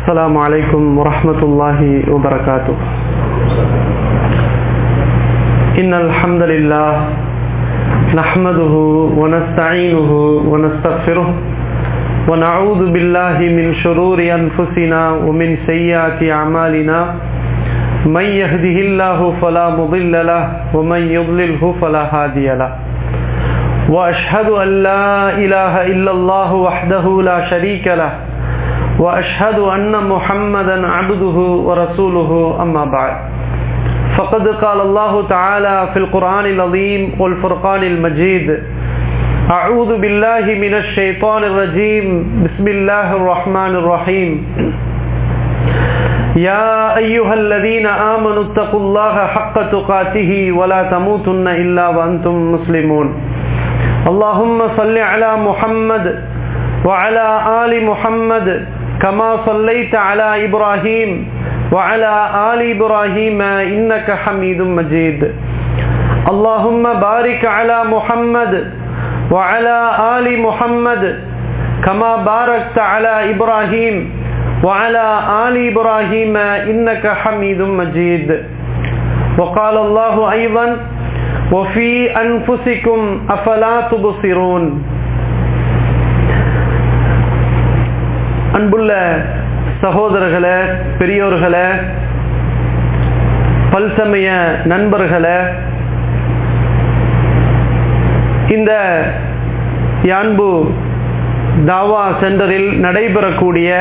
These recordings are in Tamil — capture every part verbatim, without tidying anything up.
السلام عليكم ورحمة الله وبركاته. إن الحمد لله نحمده ونستعينه ونستغفره ونعوذ بالله من شرور أنفسنا ومن سيئات أعمالنا من يهده الله فلا مضل له ومن يضلله فلا هادي له وأشهد أن لا إله إلا الله وحده لا شريك له وأشهد أن محمدا عبده ورسوله أما بعد فقد قال الله تعالى في القرآن العظيم والفرقان المجيد أعوذ بالله من الشيطان الرجيم بسم الله الرحمن الرحيم يا أيها الذين آمنوا اتقوا الله حق تقاته ولا تموتن إلا وأنتم مسلمون اللهم صل على محمد وعلى آل محمد كما صليت على إبراهيم وعلى آل إبراهيم إنك حميد مجيد اللهم بارك على محمد وعلى آل محمد كما باركت على إبراهيم وعلى آل إبراهيم إنك حميد مجيد وقال الله أيضا وفي أنفسكم أفلا تبصرون. அன்புள்ள சகோதரர்களே, பெரியோர்களே, பல்சமய நண்பர்களே, இந்த யான்பு தாவா சென்டரில் நடைபெறக்கூடிய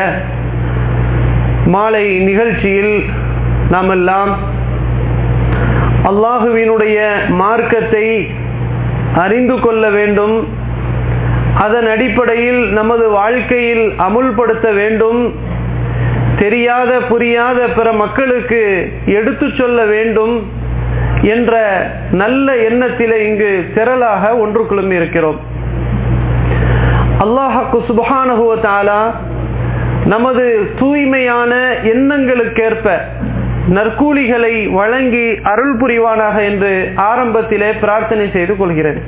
மாலை நிகழ்ச்சியில் நாம் எல்லாம் அல்லாஹுவினுடைய மார்க்கத்தை அறிந்து கொள்ள வேண்டும், அதன் அடிப்படையில் நமது வாழ்க்கையில் அமுல்படுத்த வேண்டும், தெரியாத புரியாத பிற மக்களுக்கு எடுத்து சொல்ல வேண்டும் என்ற நல்ல எண்ணத்திலே இங்கு திரளாக ஒன்று குழுமி இருக்கிறோம். அல்லாஹ் சுப்ஹானஹு வ தஆலா நமது தூய்மையான எண்ணங்களுக்கேற்ப நற்கூலிகளை வழங்கி அருள் புரிவானாக என்று ஆரம்பத்திலே பிரார்த்தனை செய்து கொள்கிறேன்.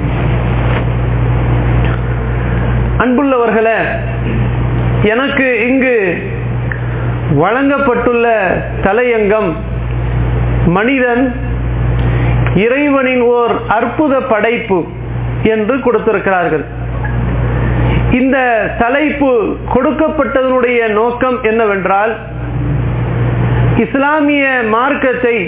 அன்புள்ளவர்களே, எனக்கு இங்கு வழங்கப்பட்டுள்ள தலையங்கம் மனிதன் இறைவனின் ஓர் அற்புத படைப்பு என்று கொடுத்திருக்கிறார்கள். இந்த தலைப்பு கொடுக்கப்பட்டதனுடைய நோக்கம் என்னவென்றால், இஸ்லாமிய மார்க்கத்தை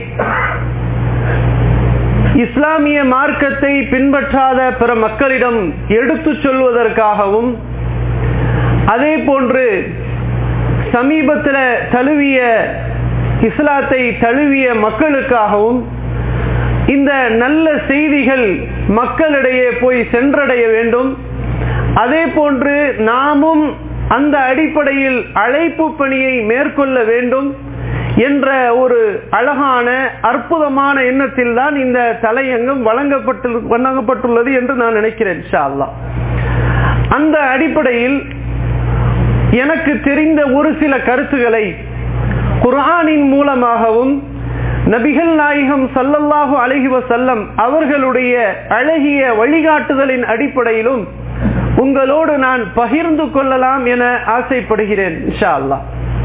இஸ்லாமிய மார்க்கத்தை பின்பற்றாத பிற மக்களிடம் எடுத்து சொல்வதற்காகவும், அதே போன்று சமீபத்தில் தழுவிய இஸ்லாத்தை தழுவிய மக்களுக்காகவும் இந்த நல்ல செய்திகள் மக்களிடையே போய் சென்றடைய வேண்டும். அதே போன்று நாமும் அந்த அடிப்படையில் அழைப்பு பணியை மேற்கொள்ள வேண்டும் என்ற ஒரு அழகான அற்புதமான எண்ணத்தில் தான் இந்த தலையங்கம் வழங்கப்பட்டு வழங்கப்பட்டுள்ளது என்று நான் நினைக்கிறேன். இன்ஷா அல்லாஹ். அந்த அடிப்படையில் எனக்கு தெரிந்த ஒரு சில கருத்துக்களை குர்ஆனின் மூலமாகவும் நபிகள் நாயகம் ஸல்லல்லாஹு அலைஹி வஸல்லம் அவர்களுடைய அழகிய வழிகாட்டுதலின் அடிப்படையிலும் உங்களோடு நான் பகிர்ந்து கொள்ளலாம் என ஆசைப்படுகிறேன். இன்ஷா அல்லாஹ்.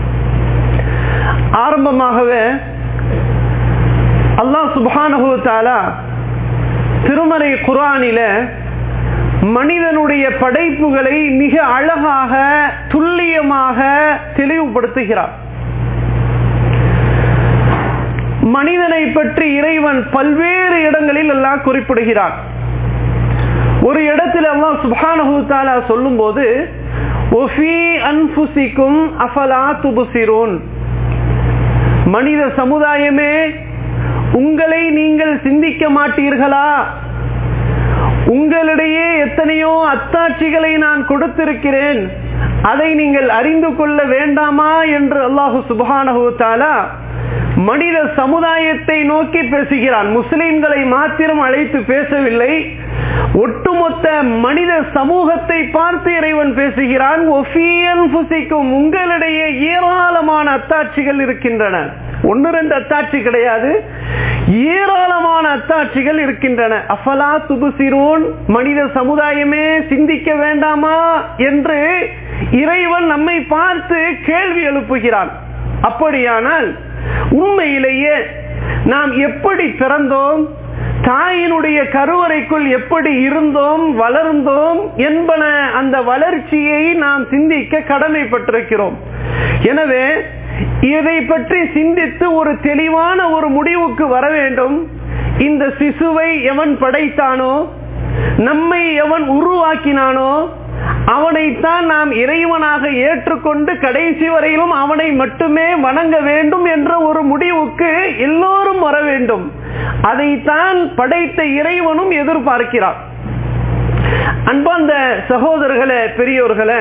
ஆரம்பமாகவே அல்லாஹ் சுப்ஹானஹு வ தஆலா திருமறை குர்ஆனில மனிதனுடைய படைப்புகளை மிக அழகாக துல்லியமாக தெளிவுபடுத்துகிறார். மனிதனை பற்றி இறைவன் பல்வேறு இடங்களில் எல்லாம் குறிப்பிடுகிறார். ஒரு இடத்தில் அல்லாஹ் சுப்ஹானஹு வ தஆலா சொல்லும்போது வஃபீ அன்ஃபுஸிகும் அஃபலா துப்ஸிரூன், மனித சமுதாயமே உங்களை நீங்கள் சிந்திக்க மாட்டீர்களா? உங்களிடையே எத்தனையோ அத்தாட்சிகளை நான் கொடுத்திருக்கிறேன், அதை நீங்கள் அறிந்து கொள்ள வேண்டாமா என்று அல்லாஹ் சுப்ஹானஹு வ தஆலா மனித சமுதாயத்தை நோக்கி பேசுகிறான். முஸ்லிம்களை மாத்திரம் அழைத்து பேசவில்லை, ஒட்டுமொத்த மனித சமூகத்தை பார்த்து இறைவன் பேசுகிறான். உங்களிடையே ஏராளமான அத்தாட்சிகள் இருக்கின்றன. ஒன்னு ரெண்டு அத்தாட்சி கிடையாது, ஏராளமான அத்தாட்சிகள் இருக்கின்றன. அஃபலா துப்ஸிரூன், மனித சமுதாயமே சிந்திக்க வேண்டாமா என்று இறைவன் நம்மை பார்த்து கேள்வி எழுப்புகிறான். அப்படியானால் உண்மையிலேயே நாம் எப்படி பிறந்தோம், தாயினுடைய கருவறைக்குள் எப்படி இருந்தோம், வளர்ந்தோம் என்பன அந்த வளர்ச்சியை நாம் சிந்திக்க கடமைப்பட்டிருக்கிறோம். எனவே இதை பற்றி சிந்தித்து ஒரு தெளிவான ஒரு முடிவுக்கு வர வேண்டும். இந்த சிசுவை எவன் படைத்தானோ, நம்மை எவன் உருவாக்கினானோ, அவனைத்தான் நாம் இறைவனாக ஏற்றுக்கொண்டு கடைசி வரையிலும் அவனை மட்டுமே வணங்க வேண்டும் என்ற ஒரு முடிவுக்கு எல்லோரும் வர வேண்டும். அதைத்தான் படைத்த இறைவனும் எதிர்பார்க்கிறார். அன்பார்ந்த சகோதரர்களே, பெரியோர்களே,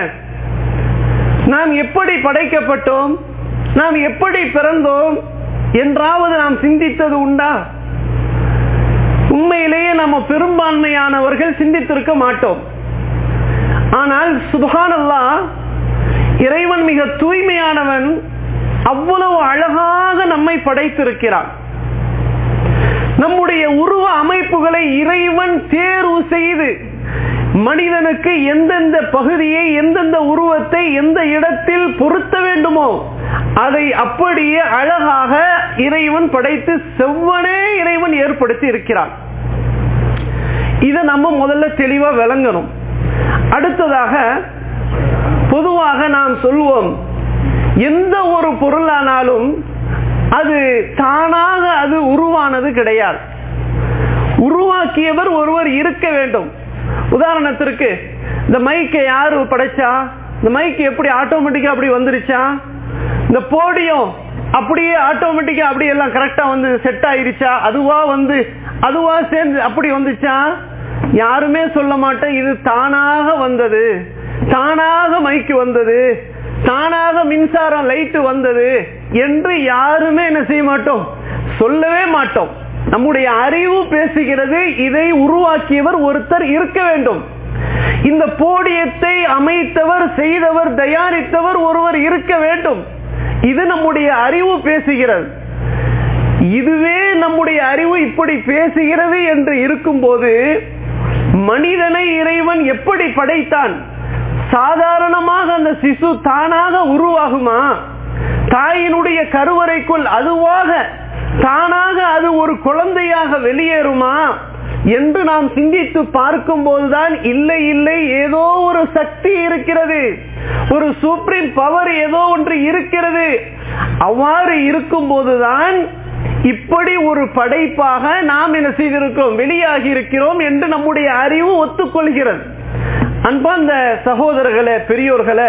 நாம் எப்படி படைக்கப்பட்டோம், நாம் எப்படி பிறந்தோம் என்றாவது நாம் சிந்தித்தது உண்டா? உண்மையிலேயே நம்ம பெரும்பான்மையானவர்கள் சிந்தித்திருக்க மாட்டோம். ஆனால் சுப்ஹானல்லாஹ், இறைவன் மிக தூய்மையானவன், அவ்வளவு அழகாக நம்மை படைத்திருக்கிறான். நம்முடைய உருவ அமைப்புகளை இறைவன் தேர்வு செய்து மனிதனுக்கு எந்தெந்த பகுதியை, எந்தெந்த உருவத்தை எந்த இடத்தில் பொருத்த வேண்டுமோ அதை அப்படியே அழகாக இறைவன் படைத்து செவ்வனே இறைவன் ஏற்படுத்தி இருக்கிறான். இதை நம்ம முதல்ல தெளிவா விளங்கணும். அடுத்ததாக, பொதுவாக நாம் சொல்வோம், எந்த ஒரு பொருளானாலும் அது தானாக அது உருவானது கிடையாது. உருவாக்கியவர் ஒருவர் இருக்க வேண்டும். உதாரணத்திற்கு, இந்த மைக்கை யாரு படைச்சா? இந்த மைக்கு எப்படி ஆட்டோமேட்டிக்கா அப்படி வந்துருச்சா? இந்த போடியம் அப்படியே ஆட்டோமேட்டிக்கா அப்படி எல்லாம் கரெக்டா வந்து செட் ஆயிருச்சா? அதுவா வந்து அதுவா சேர்ந்து அப்படி வந்துச்சா? யாருமே சொல்ல மாட்டேன் இது தானாக வந்தது, தானாக மைக்கு வந்தது, தானாக மின்சாரம் லைட் வந்தது என்று யாருமே என்ன செய்ய மாட்டோம், சொல்லவே மாட்டோம். நம்முடைய அறிவு பேசுகிறது, இதை உருவாக்கியவர் ஒருத்தர் இருக்க வேண்டும். இந்த போடியத்தை அமைத்தவர், செய்தவர், தயாரித்தவர் ஒருவர் இருக்க வேண்டும். இது நம்முடைய அறிவு பேசுகிறது. இதுவே நம்முடைய அறிவு இப்படி பேசுகிறது என்று இருக்கும்போது மனிதனை இறைவன் எப்படி படைத்தான்? சாதாரணமாக அந்த சிசு தானாக உருவாகுமா? தாயினுடைய கருவறைக்குள் அதுவாக தானாக அது ஒரு குழந்தையாக வெளியேறுமா என்று நாம் சிந்தித்து பார்க்கும் போதுதான், இல்லை இல்லை, ஏதோ ஒரு சக்தி இருக்கிறது, ஒரு சுப்ரீம் பவர் ஏதோ ஒன்று இருக்கிறது. அவ்வாறு இருக்கும் போதுதான் இப்படி ஒரு படைப்பாக நாம் என்ன செய்திருக்கிறோம், வெளியாகி இருக்கிறோம் என்று நம்முடைய அறிவு ஒத்துக்கொள்கிறது. அன்பார்ந்த சகோதரர்களே, பெரியோர்களே,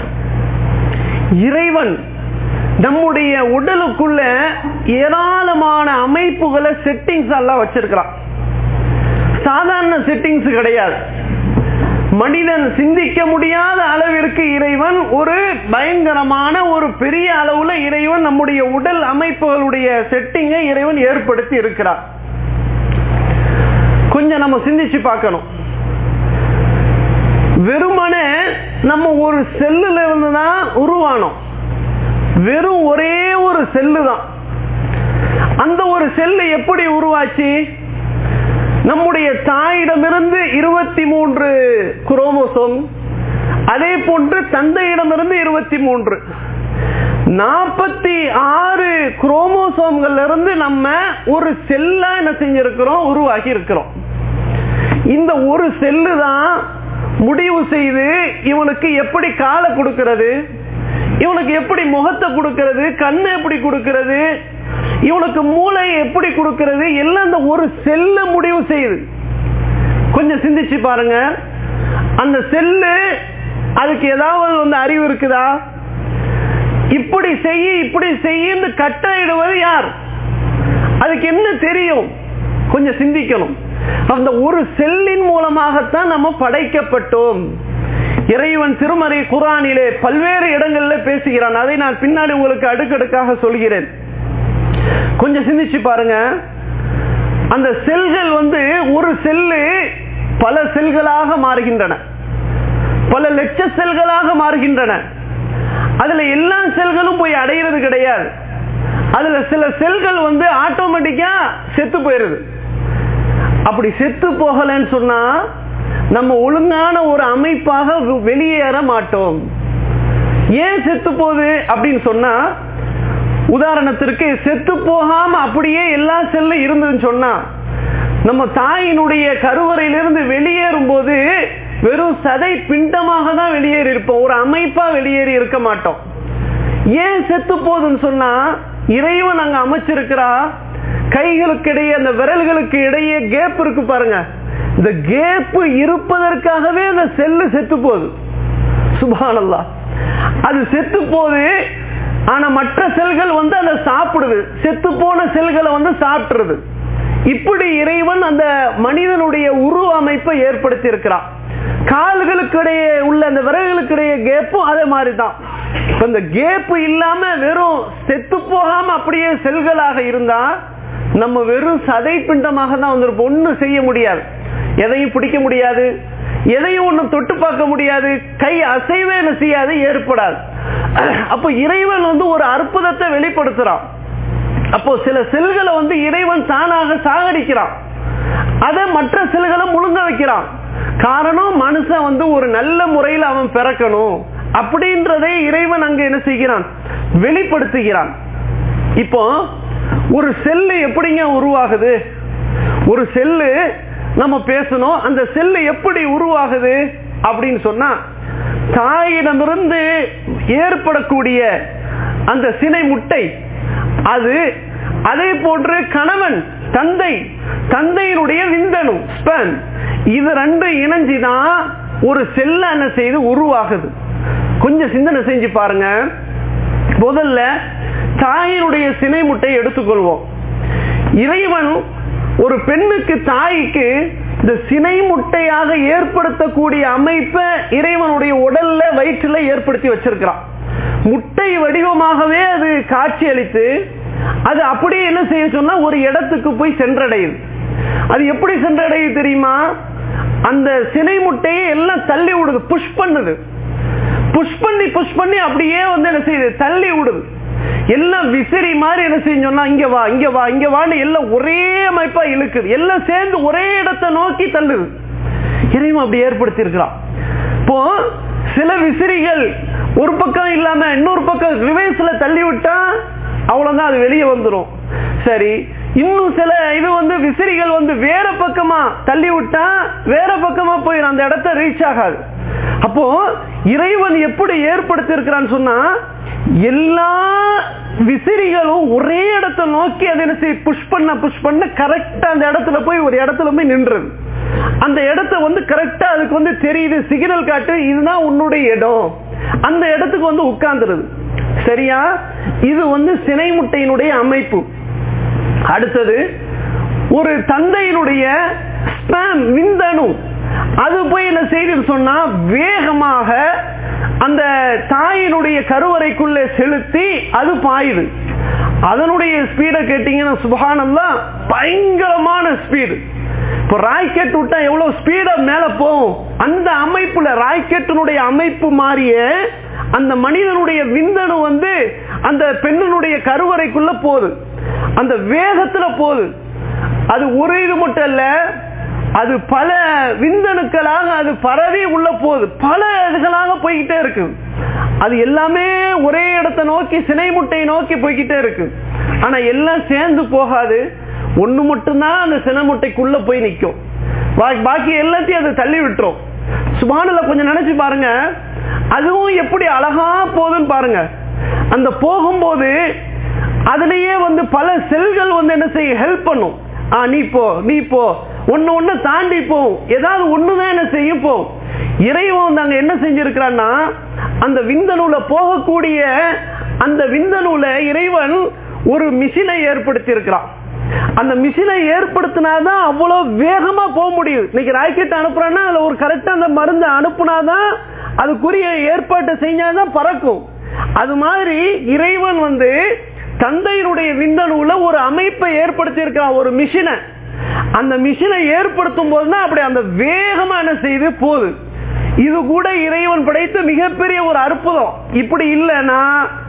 இறைவன் நம்முடைய உடலுக்குள்ள ஏராளமான அமைப்புகளை, செட்டிங்ஸ் எல்லாம் வச்சிருக்கிறான். சாதாரண செட்டிங்ஸ் கிடையாது. மனிதன் சிந்திக்க முடியாத அளவிற்கு இறைவன் ஒரு பயங்கரமான ஒரு பெரிய அளவுல இறைவன் நம்முடைய உடல் அமைப்புகளுடைய செட்டிங்கை இறைவன் ஏற்படுத்தி இருக்கிறார். கொஞ்சம் நம்ம சிந்திச்சு பார்க்கணும். வெறுமனே நம்ம ஒரு செல்லுல இருந்து தான் உருவானோம். வெறும் ஒரே ஒரு செல்லு தான். அந்த ஒரு செல்லு எப்படி உருவாச்சு? நம்முடைய தாயிடமிருந்து இருபத்தி மூன்று குரோமோசோம், அதே போன்று தந்தையிடமிருந்து இருபத்தி மூன்று, நாற்பத்தி ஆறு குரோமோசோம்கள் இருந்து நம்ம ஒரு செல்லா என்ன செஞ்சிருக்கிறோம், உருவாக்கி இருக்கிறோம். இந்த ஒரு செல்லு தான் முடிவு செய்து இவனுக்கு எப்படி காலை கொடுக்கிறது, இவனுக்கு எப்படி முகத்தை கொடுக்கிறது, கண்ணு எப்படி கொடுக்கிறது, இவனுக்கு மூளை எப்படி கொடுக்கிறது, எல்லாம் அந்த ஒரு செல்லு முடிவு செய்யுது. கொஞ்சம் சிந்திச்சு பாருங்க. அந்த செல்லு அதுக்கு ஏதாவது வந்து அறிவு இருக்குதா? இப்படி செய்ய இப்படி செய்ய கட்டளையிடுவது யார்? அதுக்கு என்ன தெரியும்? கொஞ்சம் சிந்திக்கணும். அந்த ஒரு செல்லின் மூலமாகத்தான் நம்ம படைக்கப்பட்டோம். இறைவன் திருமறை குர்ஆனிலே பல்வேறு இடங்களில் பேசுகிறான். அதை நான் பின்னாடி உங்களுக்கு அடுக்கடுக்காக சொல்கிறேன். கொஞ்சம் சிந்திச்சு பாருங்க. அந்த செல்கள் வந்து ஒரு செல்லு பல செல்களாக மாறுகின்றன, பல லட்ச செல்களாக மாறுகின்றன. அதுல எல்லா செல்களும் போய் அடையிறது கிடையாது. அதுல சில செல்கள் வந்து ஆட்டோமேட்டிக்கா செத்து போயிருது. அப்படி செத்து போகலன்னு சொன்னா நம்ம ஒழுங்கான ஒரு அமைப்பாக வெளியேற மாட்டோம். ஏன் செத்து போகுது அப்படின்னு சொன்னா, உதாரணத்திற்கு செத்து போகாம அப்படியே எல்லா செல்லும் இருந்ததுன்னு சொன்னா, நம்ம தாயினுடைய கருவறையிலிருந்து வெளியேறும் போது வெறும் சதை பிண்டமாக தான் வெளியேறி இருப்போம், ஒரு அமைப்பா வெளியேறி இருக்க மாட்டோம். ஏன் செத்து போகுதுன்னு சொன்னா, இறைவன் அங்க அமைச்சிருக்கிறா கைகளுக்கு இடையே, அந்த விரல்களுக்கு இடையே கேப் இருக்கு பாருங்க, இந்த கேப் இருப்பதற்காகவே அந்த செல்லு செத்து போகுது. சுப்ஹானல்லாஹ். அது செத்து போகுது, ஆனா மற்ற செல்கள் வந்து அதை சாப்பிடுது, செத்து போன செல்களை வந்து சாப்பிடுறது. இப்படி இறைவன் அந்த மனிதனுடைய உருவ அமைப்பை ஏற்படுத்தி இருக்கிறான். கால்களுக்கு இடையே உள்ள அந்த விரல்களுக்கு இடையே கேப்பும் அதே மாதிரிதான். இந்த கேப் இல்லாம வெறும் செத்து போகாம அப்படியே செல்களாக இருந்தா நம்ம வெறும் சதை பிண்டமாக தான் வந்திருப்போம். ஒன்னும் செய்ய முடியாது, எதையும் பிடிக்க முடியாது, எதையும் ஒன்னும் தொட்டு பார்க்க முடியாது, கை அசைவே செய்யாது, ஏற்படாது. அப்போ இறைவன் வந்து ஒரு அற்புதத்தை வெளிப்படுத்துறான். அப்போ சில செல்களை வந்து இறைவன் தானாக சாகடிக்கிறான், அதை மற்ற செல்களை முழுங்க வைக்கிறான். காரணம், மனுஷன் வந்து ஒரு நல்ல முறையில் அவன் பிறக்கணும் அப்படின்றதை இறைவன் அங்க என்ன செய்கிறான், வெளிப்படுத்துகிறான். இப்போ ஒரு செல்லு எப்படிங்க உருவாகுது? ஒரு செல்லு நம்ம பேசணும், அந்த செல்லு எப்படி உருவாகுது அப்படின்னு சொன்னா, தாயிடமிருந்து ஏற்படக்கூடிய அந்த சினை முட்டை, அது அதே போன்று கணவன் தந்தை தந்தையினுடைய விந்தணு ஸ்பெர்ம், இது ரெண்டு இணைஞ்சுதான் ஒரு செல்ல என்ன செய்து உருவாகுது. கொஞ்சம் சிந்தனை செஞ்சு பாருங்க. முதல்ல தாயினுடைய சினை முட்டையை எடுத்துக்கொள்வோம். இறைவன் ஒரு பெண்ணுக்கு, தாய்க்கு இந்த சினை முட்டையாக ஏற்படுத்தக்கூடிய அமைப்பை இறைவனுடைய உடல்ல வயிற்றுல ஏற்படுத்தி வச்சிருக்கிறான். முட்டை வடிவமாகவே அது காட்சி அளித்து அது அப்படியே என்ன செய்ய சொன்னா ஒரு இடத்துக்கு போய் சென்றடையுது. அது எப்படி சென்றடையுது தெரியுமா? அந்த சினை முட்டையை எல்லாம் தள்ளி விடுது, புஷ் பண்ணுது. புஷ் பண்ணி புஷ் பண்ணி அப்படியே வந்து என்ன செய்யுது, தள்ளி விடுது. எல்லாம் விசிறி மாதிரி என்ன செஞ்சோம்னா, இங்க வா இங்க வா இங்க வான்னு எல்லாம் ஒரே அமைப்பா இழுக்குது, எல்லாம் சேர்ந்து ஒரே இடத்தை நோக்கி தள்ளுது. இறைவன் அப்படி ஏற்படுத்தி இருக்கிறான். இப்போ சில விசிறிகள் ஒரு பக்கம் இல்லாம இன்னொரு பக்கம் ரிவர்ஸ்ல தள்ளி விட்டா அவ்வளவுதான், அது வெளியே வந்துடும். சரி, இன்னும் சில இது வந்து விசிறிகள் வந்து வேற பக்கமா தள்ளி விட்டா வேற பக்கமா போய் அந்த இடத்தை ரீச் ஆகாது. அப்போ இறைவன் எப்படி ஏற்படுத்தி இருக்கிறான்னு சொன்னா, எல்லா விசிறிகளும் ஒரே இடத்தை நோக்கி அதை என்ன செய்ய, புஷ் பண்ண புஷ் பண்ண கரெக்டா அந்த இடத்துல போய் ஒரு இடத்துல போய் நின்றது. அந்த இடத்த வந்து கரெக்டா அதுக்கு வந்து தெரியுது, சிக்னல் காட்டு, இதுதான் உன்னுடைய இடம், அந்த இடத்துக்கு வந்து உட்கார்ந்துருது. சரியா? இது வந்து சினை முட்டையினுடைய அமைப்பு. அடுத்தது ஒரு தந்தையினுடைய ஸ்பெர்ம் விந்தணு, அது போய் என்ன செய்து சொன்னா வேகமாக அந்த தாயினுடைய கருவறைக்குள்ளே செலுத்தி அது பாயுது. அதனுடைய ஸ்பீடை கேட்டீங்கன்னா சுப்ஹானல்லாஹ், பயங்கரமான ஸ்பீடு. இப்போ ராக்கெட் விட்டா எவ்வளவு ஸ்பீடா மேல போகும், அந்த அமைப்புல ராக்கெட்டினுடைய அமைப்பு மாறிய அந்த மனிதனுடைய விந்தணு வந்து அந்த பெண்ணினுடைய கருவறைக்குள்ள போகுது, அந்த வேகத்துல போகுது. அது ஒரு இது மட்டும் இல்ல, அது பல விந்தணுக்களாக அது பரவி உள்ள போகுது, பல இதுகளாக போய்கிட்டே இருக்கு. அது எல்லாமே ஒரே இடத்தை நோக்கி, சினை முட்டையை நோக்கி போய்கிட்டே இருக்கு. ஆனா எல்லாம் சேர்ந்து போகாது, ஒண்ணு மட்டும்தான் அந்த சினை முட்டைக்குள்ள போய் நிற்கும், பாக்கி எல்லாத்தையும் அது தள்ளி விட்டுரும். சுப்ஹானல்லாஹ், கொஞ்சம் நினைச்சு பாருங்க, அதுவும் எப்படி அழகா போகுதுன்னு பாருங்க. அந்த போகும்போது அதுலயே வந்து பல செல்கள் வந்து என்ன செய்ய ஹெல்ப் பண்ணும். ஆ நீ போ நீ போ ஒன்னு ஒன்னு தாண்டி போகும், ஏதாவது ஒண்ணுதான் என்ன செய்யும் போ. இறைவன் நாங்க என்ன செஞ்சிருக்கிறான்னா, அந்த விந்தணுல போகக்கூடிய அந்த விந்தணுல இறைவன் ஒரு மிஷினை ஏற்படுத்தி இருக்கிறான். அந்த மிஷினை ஏற்படுத்தினாதான் அவ்வளவு வேகமா போக முடியும். இன்னைக்கு ராக்கெட் அனுப்புறேன்னா அதுல ஒரு கரெக்டா அந்த மருந்து அனுப்புனாதான் அதுக்குரிய ஏற்பாட்டை செஞ்சாதான் பறக்கும். அது மாதிரி இறைவன் வந்து தந்தையினுடைய விந்தணுல ஒரு அமைப்பை ஏற்படுத்தி இருக்கிறான், ஒரு மிஷினை. அந்த மிஷினை ஏற்படுத்தும் போதுதான் அப்படி அந்த வேகமா என்ன செய்து போகுது. இது கூட இறைவன் படைத்த மிகப்பெரிய ஒரு அற்புதம். இப்படி இல்லைன்னா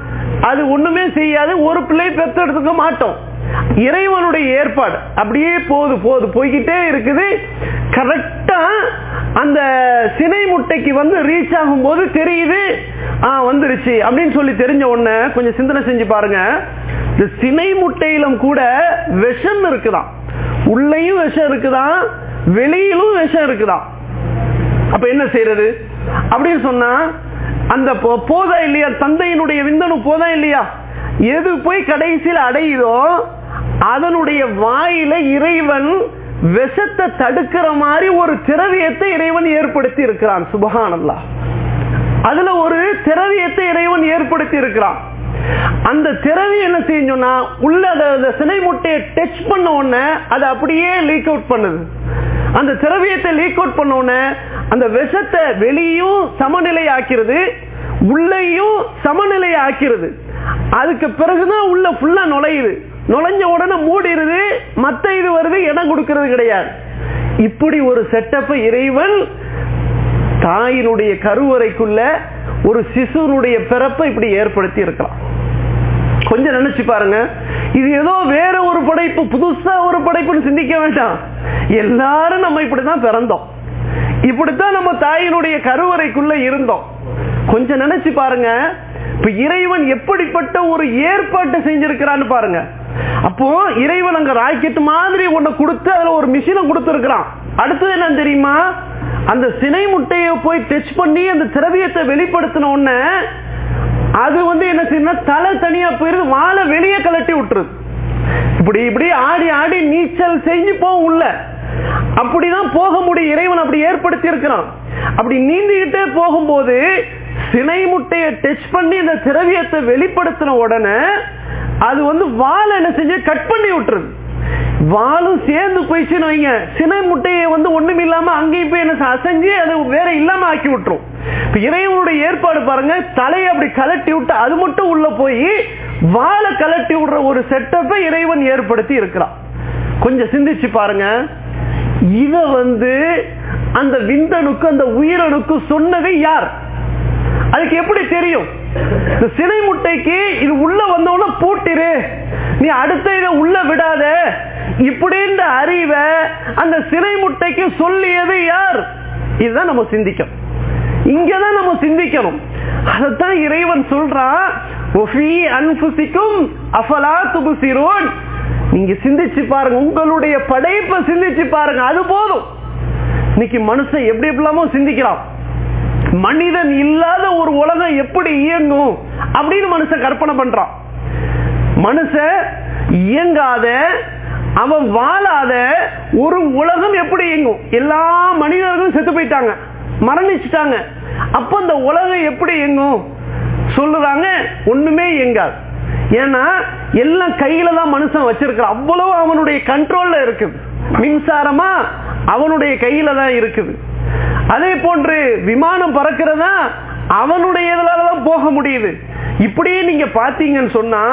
அது ஒண்ணுமே செய்யாது, ஒரு பிள்ளை பெற்றெடுத்துக்க மாட்டோம். இறைவனுடைய ஏற்பாடு அப்படியே போது போது போய்கிட்டே இருக்குது. கரெக்டா அந்த சினை முட்டைக்கு வந்து ரீச் ஆகும் போது தெரியுது, ஆஹ் வந்துருச்சு அப்படின்னு சொல்லி தெரிஞ்ச உடனே கொஞ்சம் சிந்தனை செஞ்சு பாருங்க. இந்த சினை முட்டையிலும் கூட விஷம் இருக்குதான், உள்ளேயும் விஷம் இருக்குதான், வெளியிலும் விஷம் இருக்குதான். அப்ப என்ன செய்யறது அப்படின்னு சொன்னா, அந்த போதா இல்லையா, தந்தையினுடைய விந்தணு போதா இல்லையா, எது போய் கடைசியில் அடையுதோ அதனுடைய வாயில இறைவன் விஷத்தை தடுக்கிற மாதிரி ஒரு திரவியத்தை இறைவன் ஏற்படுத்தி இருக்கிறான். சுப்ஹானல்லாஹ். அதுல ஒரு திரவியத்தை இறைவன் ஏற்படுத்தி இருக்கிறான். அந்த திரவியம் என்ன செஞ்சோம்னா, உள்ள சினை முட்டையை டச் பண்ண உடனே அது அப்படியே லீக் அவுட் பண்ணுது. அந்த திரவியத்தை லீக் அவுட் பண்ண உடனே அந்த விஷத்தை வெளியும் சமநிலை ஆக்கிறது, உள்ளேயும் சமநிலை ஆக்கிறது. அதுக்கு பிறகுதான் உள்ள ஃபுல்லா நுழையுது. நுழைஞ்ச உடனே மூடிடுது, மத்த இது வருது, இடம் கொடுக்கிறது கிடையாது. இப்படி ஒரு செட்டப்பை இறைவன் தாயினுடைய கருவறைக்குள்ள ஒரு சிசுனுடைய பிறப்பை இப்படி ஏற்படுத்தி இருக்கலாம். கொஞ்சம் நினைச்சு பாருங்க. இது ஏதோ வேற ஒரு படைப்பு, புதுசா ஒரு படைப்புன்னு சிந்திக்க வேண்டாம். எல்லாரும் நம்ம இப்படிதான் பிறந்தோம், இப்படித்தான் நம்ம தாயினுடைய கருவறைக்குள்ள இருந்தோம். கொஞ்சம் நினைச்சு பாருங்க. இப்ப இறைவன் எப்படிப்பட்ட ஒரு ஏற்பாட்டை செஞ்சிருக்கிறான்னு பாருங்க. அப்போ இறைவன் அங்க ராக்கெட் மாதிரி ஒண்ணு கொடுத்து அதுல ஒரு மிஷினை கொடுத்திருக்கிறான். அடுத்தது என்ன தெரியுமா, அந்த சினை முட்டையை போய் டச் பண்ணி அந்த திரவியத்தை வெளிப்படுத்தின உடனே அது வந்து என்ன செய்யணும், தலை தனியா போயிருது, வாழை வெளியே கலட்டி விட்டுருது. இப்படி இப்படி ஆடி ஆடி நீச்சல் செஞ்சு போகும் உள்ள. அப்படிதான் போக முடியும், இறைவன் அப்படி ஏற்படுத்தி இருக்கிறான். அப்படி நீந்திக்கிட்டே போகும்போது சினை முட்டையை டச் பண்ணி இந்த திரவியத்தை வெளிப்படுத்தின உடனே அது வந்து வாழை என்ன செஞ்சு கட் பண்ணி விட்டுருது. வாழும் சேர்ந்து போயிடுச்சுன்னு வைங்க, சினை முட்டையை வந்து ஒண்ணும் இல்லாம அங்கேயும் போய் என்ன அசைஞ்சு அது வேற இல்லாம ஆக்கி விட்டுரும். இப்ப இறைவனுடைய ஏற்பாடு பாருங்க, தலையை அப்படி கலட்டி விட்டு அது மட்டும் உள்ள போய் வாழை கலட்டி விடுற ஒரு செட்டப்பை இறைவன் ஏற்படுத்தி இருக்கிறான். கொஞ்சம் சிந்திச்சு பாருங்க. இத வந்து அந்த விந்தணுக்கு அந்த உயிரணுக்கு சொன்னது யார்? அதுக்கு எப்படி தெரியும்? சினை முட்டைக்கு இது உள்ள வந்தவன பூட்டிரு, நீ அடுத்த இதை உள்ள விடாத, இப்படின்ற அறிவை அந்த சினை முட்டைக்கு சொல்லியது யார்? இதுதான் நம்ம சிந்திக்கணும். இங்கதான் நம்ம சிந்திக்கணும். அதைத்தான் இறைவன் சொல்றான், நீங்க சிந்திச்சு பாருங்க, உங்களுடைய படைப்பை சிந்திச்சு பாருங்க, அது போதும். இன்னைக்கு மனுஷன் எப்படி எப்படிலாமோ சிந்திக்கிறான். மனிதன் இல்லாத ஒரு உலகம் எப்படி இயங்கும் அப்படின்னு மனுஷன் கற்பனை பண்றான். மனுஷன் இயங்காத, அவன் வாழாத ஒரு உலகம் எப்படி இயங்கும்? எல்லா மனிதர்களும் செத்து போயிட்டாங்க, மரணிச்சுட்டாங்க. அப்ப அந்த உலகம் எப்படி இயங்கும்? சொல்லுறாங்க, ஒண்ணுமே இயங்காது. ஏன்னா எல்லாம் கையில தான் மனுஷன் வச்சிருக்கான். அவ்வளவு அவனுடைய கண்ட்ரோல்ல இருக்குது. மின்சாரமா அவனுடைய கையில தான் இருக்குது. அதே போன்று விமானம் பறக்கிறதா அவனுடைய இதனாலதான் போக முடியுது. இப்படியே நீங்க பாத்தீங்கன்னு சொன்னா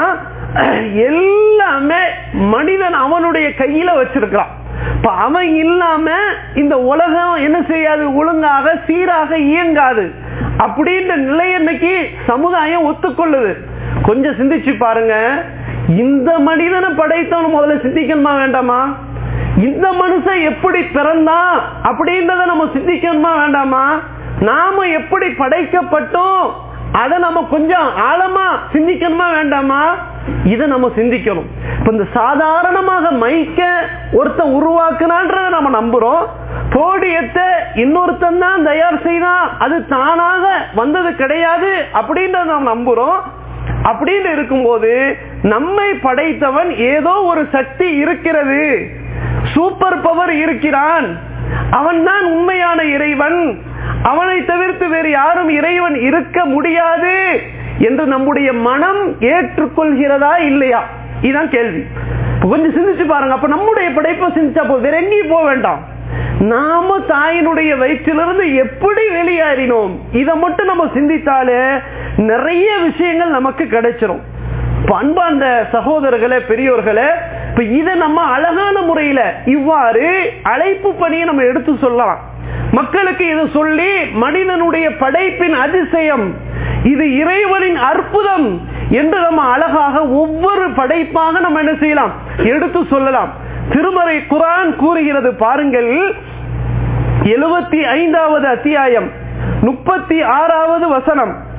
எல்லாமே மனிதன் அவனுடைய கையில வச்சிருக்கான். அவன் இல்லாம இந்த உலகம் என்ன செய்யாது, ஒழுங்காக சீராக இயங்காது. அப்படின்ற நிலை இன்னைக்கு சமுதாயம் ஒத்துக்கொள்ளுது. கொஞ்சம் சிந்திச்சு பாருங்க. இந்த மனிதனை படைத்தவன் முதல்ல சிந்திக்கணுமா வேண்டாமா? இந்த மனுஷன் எப்படி பிறந்தான் அப்படின்றத நம்ம சிந்திக்கணுமா வேண்டாமா? நாம எப்படி படைக்கப்பட்டோம் அதை நம்ம கொஞ்சம் ஆழமா சிந்திக்கணுமா வேண்டாமா? இதை நம்ம சிந்திக்கணும். இப்ப இந்த சாதாரணமாக மைக்க ஒருத்தன் உருவாக்குனான்றத நம்ம நம்புறோம். போடியத்தை இன்னொருத்தன் தான் தயார் செய்தான், அது தானாக வந்தது கிடையாது அப்படின்றத நாம் நம்புறோம். அப்படின்னு இருக்கும்போது நம்மை படைத்தவன் ஏதோ ஒரு சக்தி இருக்கிறது, சூப்பர் பவர் இருக்கிறான், அவன் தான் உண்மையான இறைவன், அவனை தவிர்த்து வேறு யாரும் இறைவன் இருக்க முடியாது என்று நம்முடைய மனம் ஏற்றுக்கொள்கிறதா இல்லையா? இதுதான் கேள்வி. கொஞ்சம் சிந்திச்சு பாருங்க. அப்ப நம்முடைய படைப்பை சிந்திச்சா போ, வேற எங்கேயும் போக வேண்டாம். நாம தாயினுடைய வயிற்றிலிருந்து எப்படி வெளியேறினோம் இதை மட்டும் நம்ம சிந்தித்தாலே நிறைய விஷயங்கள் நமக்கு கிடைச்சிரும். அன்பார்ந்த சகோதரர்களே, பெரியோர்களே, இப்ப இதை நம்ம அழகான முறையில இவ்வாறு அழைப்பு பணியை நம்ம எடுத்து சொல்லலாம். மக்களுக்கு இதை சொல்லி மனிதனுடைய படைப்பின் அதிசயம், இது இறைவனின் அற்புதம் என்று நம்ம அழகாக ஒவ்வொரு படைப்பாக நம்ம என்ன செய்யலாம், எடுத்து சொல்லலாம். திருமறை குர்ஆன் கூறுகிறது பாருங்கள், எழுபத்தி ஐந்தாவது அத்தியாயம் முப்பத்தி ஆறாவது வசனம்.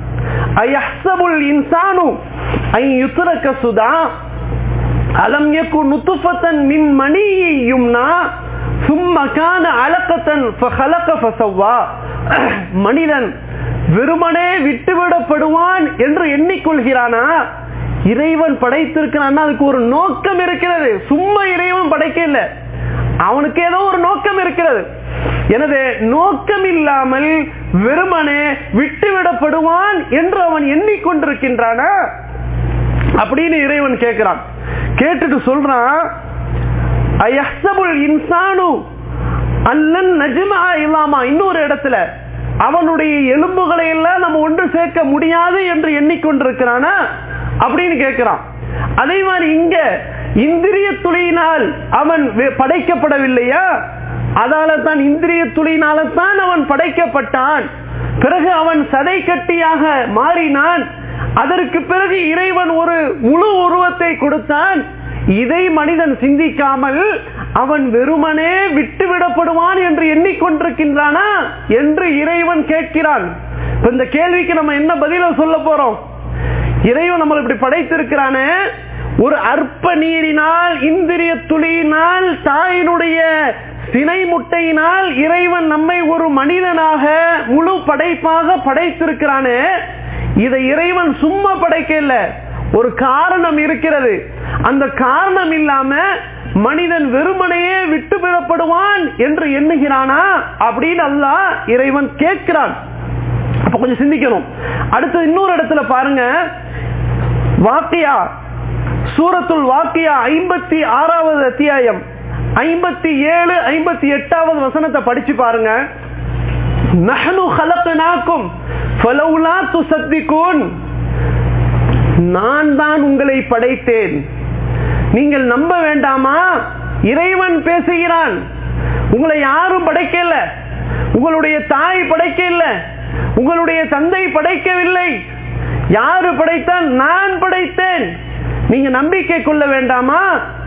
அயஹ்சபுல் இன்சானு ஐ யுத்ரக சுதா அலம் யகு நுத்ஃபதன் மின் மனியி யும்னா ثم كان علقة فخلق فسوى. மனிதன் வெறுமனே விட்டுவிடப்படுவான் என்று எண்ணிக்கொள்கிறானா? இறைவன் படைத்திருக்கிறான், அதுக்கு ஒரு நோக்கம் இருக்கிறது. சும்மா இறைவன் படைக்க இல்லை, அவனுக்கு ஏதோ ஒரு நோக்கம் இருக்கிறது. எனவே நோக்கம் இல்லாமல் வெறுமனே விட்டுவிடப்படுவான் என்று அவன் எண்ணிக்கொண்டிருக்கின்றானா அப்படின்னு இறைவன் கேட்கிறான். கேட்டுட்டு சொல்றான், அயஹ்சபுல் இன்சானு அல்லன் நஜ்மா இல்லாமா. இன்னொரு இடத்துல அவனுடைய எலும்புகளை எல்லாம் நம்ம ஒன்று சேர்க்க முடியாது என்று எண்ணிக்கொண்டிருக்கிறானா அப்படின்னு கேட்கிறான். அதே மாதிரி இங்க இந்திரிய துளியினால் அவன் படைக்கப்படவில்லையா? அதால தான் இந்திரிய துளியினால தான் அவன் படைக்கப்பட்டான். பிறகு அவன் சதை கட்டியாக மாறினான். அதற்கு பிறகு இறைவன் ஒரு முழு உருவத்தை கொடுத்தான். இதை மனிதன் சிந்திக்காமல் அவன் வெறுமனே விட்டுவிடப்படுவான் என்று எண்ணிக்கொண்டிருக்கின்றானா என்று இறைவன் கேட்கிறான். இந்த கேள்விக்கு நம்ம என்ன பதில சொல்ல போறோம்? இறைவன் நம்மளை இப்படி படைத்திருக்கிறானே, ஒரு அற்ப நீரினால், இந்திரிய துளியினால், தாயினுடைய சினை முட்டையினால் இறைவன் நம்மை ஒரு மனிதனாக முழு படைப்பாக படைத்திருக்கிறானே, இதை இறைவன் சும்மா படைக்கல, ஒரு காரணம் இருக்கிறது. அந்த காரணம் இல்லாம மனிதன் வெறுமனையே விட்டுவிடப்படுவான் என்று எண்ணுகிறானா அப்படின்னு அல்லாஹ் இறைவன் கேட்கிறான். அப்ப கொஞ்சம் சிந்திக்கணும். அடுத்து இன்னொரு இடத்துல பாருங்க, வாக்கியா சூரத்துல் வாக்கியா ஐம்பத்தி ஆறாவது அத்தியாயம் ஐம்பத்தி ஏழு ஐம்பத்தி எட்டாவது வசனத்தை படிச்சு பாருங்க. நஹ்னு ஹலக்னாக்கும் ஃபலௌலா துஸத்திகூன். நான் தான் உங்களை படைத்தேன், நீங்கள் நம்ப வேண்டாமா? இறைவன் பேசுகிறான். உங்களை யாரும் படைக்கல, உங்களுடைய தாய் படைக்கல, உங்களுடைய தந்தை படைக்கவில்லை. யாரு படைத்தான்? நான் படைத்தேன். நீங்க நம்பிக்கை கொள்ள வேண்டாமா?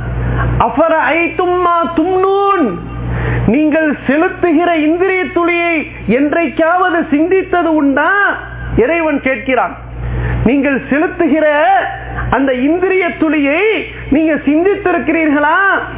அஃபரஐதும்மா தும்னூன். நீங்கள் செலுத்துகிற இந்திரிய துளியை என்றைக்காவது சிந்தித்தது உண்டா? இறைவன் கேட்கிறான். நீங்கள் செலுத்துகிற அந்த இந்திரிய துளியை நீங்க சிந்தித்திருக்கிறீர்களா?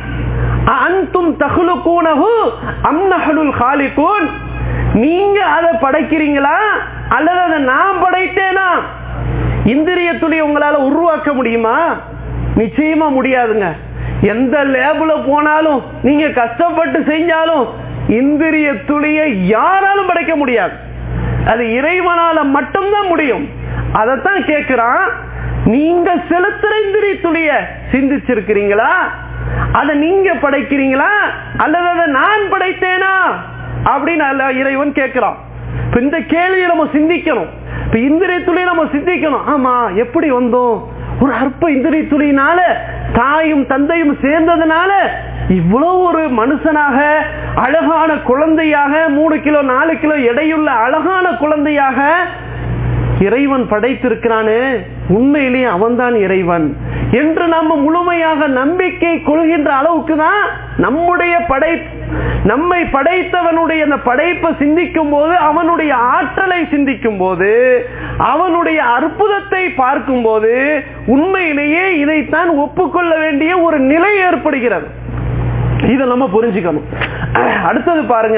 அன்தும் தஹ்லுகூனஹு அம் நஹ்னுல் காலிகூன். நீங்க அதை படைக்கிறீங்களா அல்லது அதை நான் படைத்தேனா? இந்திரிய துளி உங்களால உருவாக்க முடியுமா? நிச்சயமா முடியாதுங்க. எந்த லேபுல போனாலும் நீங்க கஷ்டப்பட்டு செஞ்சாலும் இந்திரிய துளியை யாராலும் படைக்க முடியாது. அது இறைவனால மட்டும்தான் முடியும். அதத்தான் கேட்கிறான், நீங்க செலுத்துற இந்திரிய துளிய சிந்திச்சிருக்கிறீங்களா? அதை நீங்க படைக்கிறீங்களா அல்லது அதை நான் படைத்தேனா அப்படின்னு இறைவன் கேட்கிறான். இந்த கேள்வியை நம்ம சிந்திக்கணும். இப்ப இந்திரிய துளியை நம்ம சிந்திக்கணும். ஆமா, எப்படி வந்தோம்? ஒரு அற்ப இந்திரிய துளியினால தாயும் தந்தையும் சேர்ந்ததுனால இவ்வளவு ஒரு மனுஷனாக, அழகான குழந்தையாக, மூணு கிலோ நாலு கிலோ எடையுள்ள அழகான குழந்தையாக இறைவன் படைத்திருக்கிறானே, உண்மையிலேயே அவன்தான் இறைவன் என்று நம்ம முழுமையாக நம்பிக்கை கொள்கின்ற அளவுக்கு தான் நம்முடைய படை நம்மை படைத்தவனுடைய அந்த படைப்பை சிந்திக்கும் போது, அவனுடைய ஆற்றலை சிந்திக்கும் போது, அவனுடைய அற்புதத்தை பார்க்கும் போது உண்மையிலேயே இதைத்தான் ஒப்புக்கொள்ள வேண்டிய ஒரு நிலை ஏற்படுகிறது. இதை நம்ம புரிஞ்சுக்கணும். அடுத்தது பாருங்க,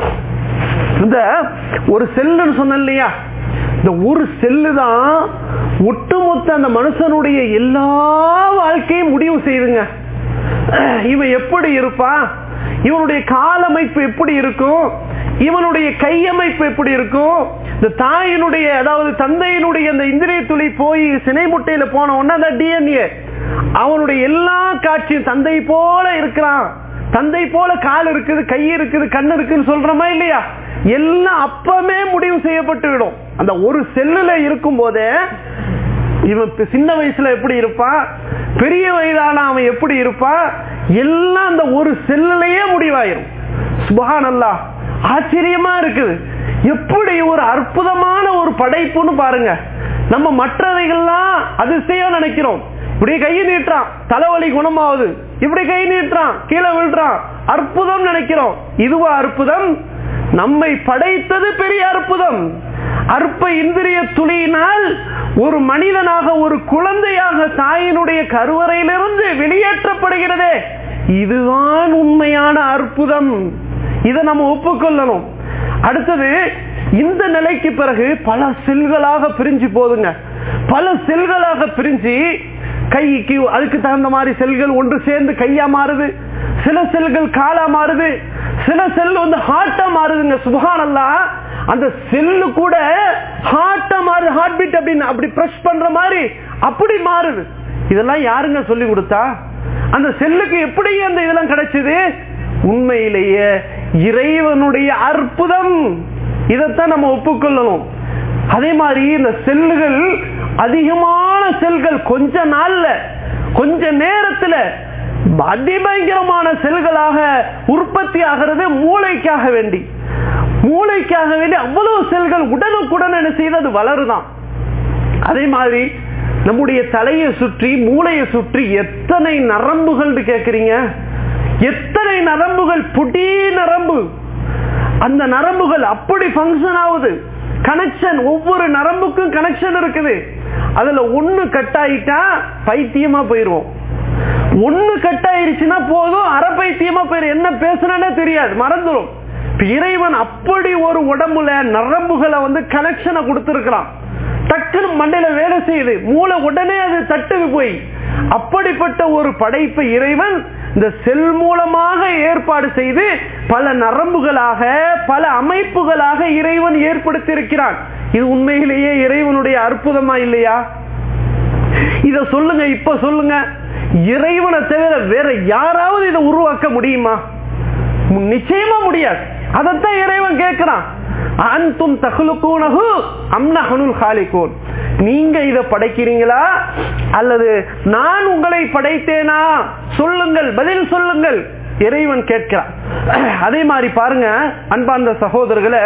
இந்த ஒரு செல்லுன்னு சொன்ன இல்லையா, இந்த ஒரு செல்லு தான் ஒட்டுமொத்த அந்த மனுஷனுடைய எல்லா வாழ்க்கையும் முடிவு செய்யுதுங்க. இவன் எப்படி இருப்பான், இவனுடைய காலமைப்பு எப்படி இருக்கும், இவனுடைய கையமைப்பு எப்படி இருக்கும், இந்த தாயினுடைய அதாவது தந்தையினுடைய அந்த இந்திரிய துளி போய் சினை முட்டையில போன உடனே அந்த டிஎன்ஏ அவனுடைய எல்லா காட்சியும் தந்தை போல இருக்கிறான், தந்தை போல கால் இருக்குது, கை இருக்குது, கண் இருக்குன்னு சொல்றோமா இல்லையா? எல்லாம் அப்பமே முடிவு செய்யப்பட்டு விடும். அந்த ஒரு செல்லுல இருக்கும் போதே இவன் சின்ன வயசுல எப்படி இருப்பான், பெரிய வயதான அவன் எப்படி இருப்பான், எல்லாம் அந்த ஒரு செல்லுலயே முடிவாயிரும். சுப்ஹானல்லாஹ், ஆச்சரியமா இருக்குது. எப்படி ஒரு அற்புதமான ஒரு படைப்புன்னு பாருங்க. நம்ம மற்றவைகள்லாம் அதிசயம் நினைக்கிறோம். இப்படி கையை நீட்டுறான், தலைவலி குணமாவது, இப்படி கை நீட்டுறான், கீழே விழுறான், அற்புதம் நினைக்கிறோம். இதுவா அற்புதம்? நம்மை படைத்தது பெரிய அற்புதம். அற்ப இந்திரிய துளியினால் ஒரு மனிதனாக, ஒரு குழந்தையாக தாயினுடைய கருவறையிலிருந்து வெளியேற்றப்படுகிறதே, இதுதான் உண்மையான அற்புதம். இதை நம்ம ஒப்புக்கொள்ளணும். அடுத்தது, இந்த நிலைக்கு பிறகு பல செல்களாக பிரிஞ்சு போதுங்க. பல செல்களாக பிரிஞ்சு கைக்கு அதுக்கு தகுந்த மாதிரி செல்கள் ஒன்று சேர்ந்து கையா மாறுது, சில செல்கள் காலா மாறுது, சில செல் வந்து ஹார்ட்டா மாறுதுங்க. சுப்ஹானல்லாஹ், அந்த செல்லு கூட ஹார்ட்டா மாறுது, ஹார்ட் பீட் அப்படின்னு அப்படி பிரஸ் பண்ற மாதிரி அப்படி மாறுது. இதெல்லாம் யாருங்க சொல்லி கொடுத்தா? அந்த செல்லுக்கு எப்படி அந்த இதெல்லாம் கிடைச்சது? உண்மையிலேயே இறைவனுடைய அற்புதம். இதைத்தான் நம்ம ஒப்புக்கொள்ளணும். அதே மாதிரி இந்த செல்லுகள், அதிகமான செல்கள் கொஞ்ச நாள்ல, கொஞ்ச நேரத்தில் அதிபயங்கரமான செல்களாக உற்பத்தி ஆகிறது. மூளைக்காக வேண்டி மூளைக்காக வேண்டி அவ்வளவு செல்கள் உடனுக்குடன் என்ன செய்து வளருதான். அதே மாதிரி நம்முடைய தலையை சுற்றி, மூளையை சுற்றி எத்தனை நரம்புகள் கேட்கிறீங்க? எத்தனை நரம்புகள், புடி நரம்பு. அந்த நரம்புகள் அப்படி பங்கன் ஆகுது. கனெக்ஷன், ஒவ்வொரு நரம்புக்கும் கனெக்ஷன் இருக்குது. அதுல ஒண்ணு கட் ஆயிட்டா பைத்தியமா போயிருவோம். ஒண்ணு கட் ஆயிருச்சுன்னா போதும், அரை பைத்தியமா போயிரு, என்ன பேசுறேன்னே தெரியாது, மறந்துடும். இறைவன் அப்படி ஒரு உடம்புல நரம்புகளை வந்து கனெக்ஷனை கொடுத்திருக்கிறான். டக்குனு மண்டையில வேலை செய்யுது, மூளை உடனே அது தட்டுது போய். அப்படிப்பட்ட ஒரு படைப்பை இறைவன் இந்த செல் மூலமாக ஏற்பாடு செய்து பல நரம்புகளாக, பல அமைப்புகளாக இறைவன் ஏற்படுத்தி இருக்கிறான். இது உண்மையிலேயே இறைவனுடைய அற்புதமா இல்லையா? இத சொல்லுங்க, இப்ப சொல்லுங்க. இறைவனை தவிர வேற யாராவது இதை உருவாக்க முடியுமா? நிச்சயமா முடியாது. அதைத்தான் இறைவன் கேட்கிறான். அன்தும் தஹ்லுகூனஹு அம் நஹ்னுல் காலிகூன். நீங்க இதை படைக்கிறீங்களா அல்லது நான் உங்களை படைத்தேனா? சொல்லுங்கள், பதில் சொல்லுங்கள், இறைவன் கேட்கிறான். அதே மாதிரி பாருங்க அன்பார்ந்த சகோதரர்களே,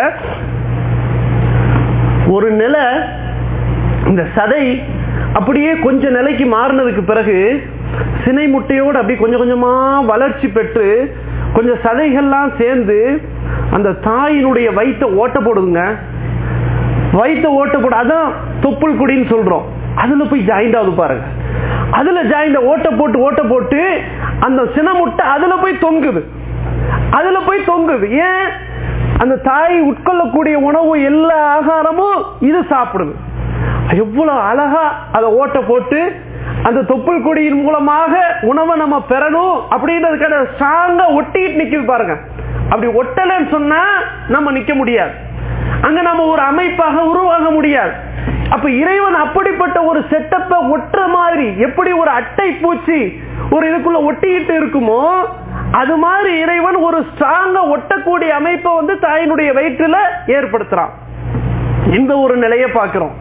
ஒரு நிலை இந்த சதை அப்படியே கொஞ்ச நிலைக்கு மாறினதுக்கு பிறகு சினை முட்டையோடு அப்படி கொஞ்சம் கொஞ்சமா வளர்ச்சி பெற்று கொஞ்சம் சதைகள்லாம் சேர்ந்து அந்த தாயினுடைய வயிற்ற ஓட்ட போடுதுங்க. வயிற்ற ஓட்ட போடு, அதான் தொப்புள் கொடின்னு சொல்றோம். அதுல போய் ஜாயிண்ட் ஆகுது பாருங்க. அதுல ஜாயிண்ட் ஓட்ட போட்டு ஓட்ட போட்டு அந்த சினை முட்டை அதுல போய் தொங்குது. அதுல போய் தொங்குது. ஏன்? அந்த தாய் உட்கொள்ளக்கூடிய உணவு எல்லா ஆகாரமும் இது சாப்பிடுது. எவ்வளவு அழகா அதை ஓட்ட போட்டு அந்த தொப்புள் கொடியின் மூலமாக உணவை நம்ம பெறணும் அப்படின்றதுக்கான ஸ்ட்ராங்கா ஒட்டிட்டு நிக்குது பாருங்க. அப்படி ஒட்டலன்னு சொன்னா நம்ம நிக்க முடியாது, அங்க நம்ம ஒரு அமைப்பாக உருவாக முடியாது. அப்ப இறைவன் அப்படிப்பட்ட ஒரு செட்டப்பை ஒட்டுற மாதிரி, எப்படி ஒரு அட்டை பூச்சி ஒரு இதுக்குள்ள ஒட்டிக்கிட்டு இருக்குமோ அது மாதிரி இறைவன் ஒரு ஸ்ட்ராங்கா ஒட்டக்கூடிய அமைப்பை வந்து தாயினுடைய வயிற்றுல ஏற்படுத்துறான். இந்த ஒரு நிலையை பார்க்கிறோம்.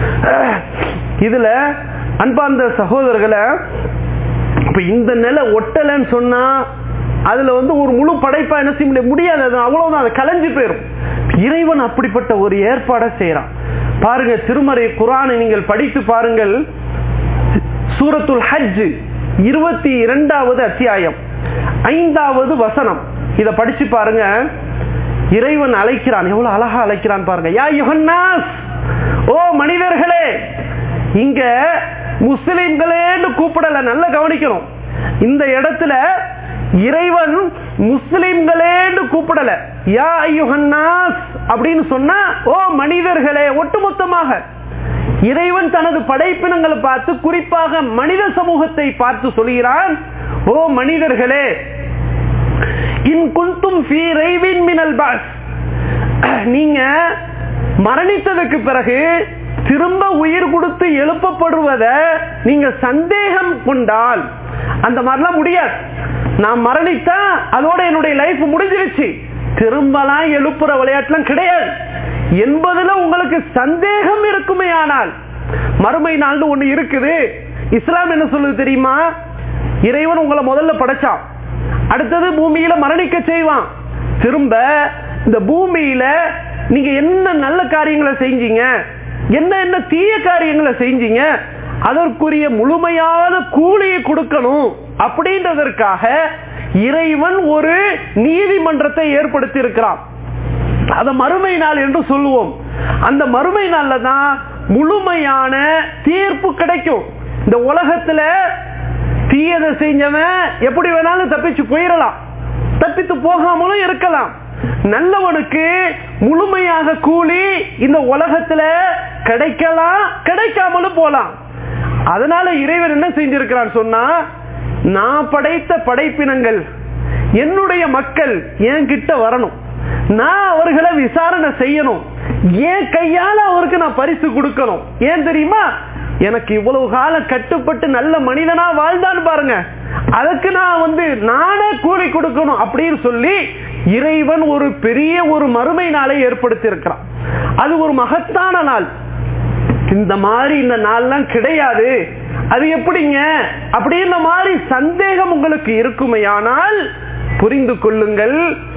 இதுல அன்பார்ந்த சகோதரர்களை, இப்ப இந்த நிலை ஒட்டலன்னு சொன்னா அதுல வந்து ஒரு முழு படைப்பா என்ன செய்ய முடியாது, அது அவ்வளவுதான், அது கலைஞ்சு போயிடும். இறைவன் அப்படிப்பட்ட ஒரு ஏற்பாடை செய்யறான். பாருங்க, திருமறை குர்ஆனை நீங்கள் படித்து பாருங்கள். சூரத்துல் ஹஜ் இருபத்தி இரண்டாவது அத்தியாயம் ஐந்தாவது வசனம், இத படிச்சு பாருங்க. இறைவன் அழைக்கிறான், எவ்வளவு அழகா அழைக்கிறான் பாருங்க. யா யுஹன்னாஸ், ஓ மனிதர்களே. இங்க முஸ்லிம்களேன்னு கூப்பிடல, நல்ல கவனிக்கணும். இந்த இடத்துல இறைவன் முஸ்லிம்களேன்னு கூப்பிடல. யா அய்யுஹன்னாஸ் அப்படின்னு சொன்னா ஓ மனிதர்களே, ஒட்டுமொத்தமாக இறைவன் தனது படைப்பினங்களை பார்த்து, குறிப்பாக மனித சமூகத்தை பார்த்து சொல்கிறான், ஓ மனிதர்களே, இன் குன்தும் ஃபீ ரைபின் மினல் பஅஸ், நீங்க மரணித்ததுக்கு பிறகு திரும்ப உயிர் கொடுத்து எழுப்பப்படுவத நீங்க சந்தேகம் கொண்டால், அந்த மாதிரிலாம் முடியாது. நான் மரணித்தா அதோட என்னுடைய லைஃப் முடிஞ்சிருச்சு, திரும்பலாம் எழுப்புற விளையாட்டுலாம் கிடையாது என்பதுல உங்களுக்கு சந்தேகம் இருக்குமே ஆனால், மறுமை நாள் ஒண்ணு இருக்குது. இஸ்லாம் என்ன சொல்லுது தெரியுமா? இறைவன் உங்களை முதல்ல படைச்சான், அடுத்தது பூமியில மரணிக்க செய்வான். திரும்ப இந்த பூமியில நீங்க என்ன நல்ல காரியங்களை செஞ்சீங்க, என்ன என்ன தீய காரியங்களை செஞ்சீங்க, அதற்குரிய முழுமையான கூலியை கொடுக்கணும் அப்படின்றதற்காக இறைவன் ஒரு நீதிமன்றத்தை ஏற்படுத்தி இருக்கிறான். அத மறுமை நாள் என்று சொல்லுவோம். அந்த மறுமை நாள்ல தான் முழுமையான தீர்ப்பு கிடைக்கும். இந்த உலகத்துல தீயதை செஞ்சவன் எப்படி வேணாலும் தப்பிச்சு போயிடலாம், தப்பித்து போகாமலும் இருக்கலாம். நல்லவனுக்கு முழுமையாக கூலி இந்த உலகத்துல கிடைக்கலாம், கிடைக்காமலும் போலாம். அதனால இறைவன் என்ன செஞ்சிருக்கிறான் சொன்னா, நான் படைத்த படைப்பினங்கள் என்னுடைய மக்கள் என்கிட்ட வரணும், நான் அவர்களை விசாரணை செய்யணும், என் கையால அவருக்கு நான் பரிசு கொடுக்கணும். ஏன் தெரியுமா? எனக்கு இவ்வளவு காலம் கட்டுப்பட்டு நல்ல மனிதனா வாழ்ந்தான்னு பாருங்க, அதுக்கு நான் வந்து நானே கூலி கொடுக்கணும் அப்படின்னு சொல்லி இறைவன் ஒரு பெரிய ஒரு மறுமை நாளை ஏற்படுத்தி இருக்கிறான். அது ஒரு மகத்தான நாள். இந்த மாதிரி இந்த நாள்லாம் கிடையாது, அது எப்படிங்க அப்படின்ற மாதிரி சந்தேகம் உங்களுக்கு இருக்குமையானால் புரிந்து கொள்ளுங்கள்.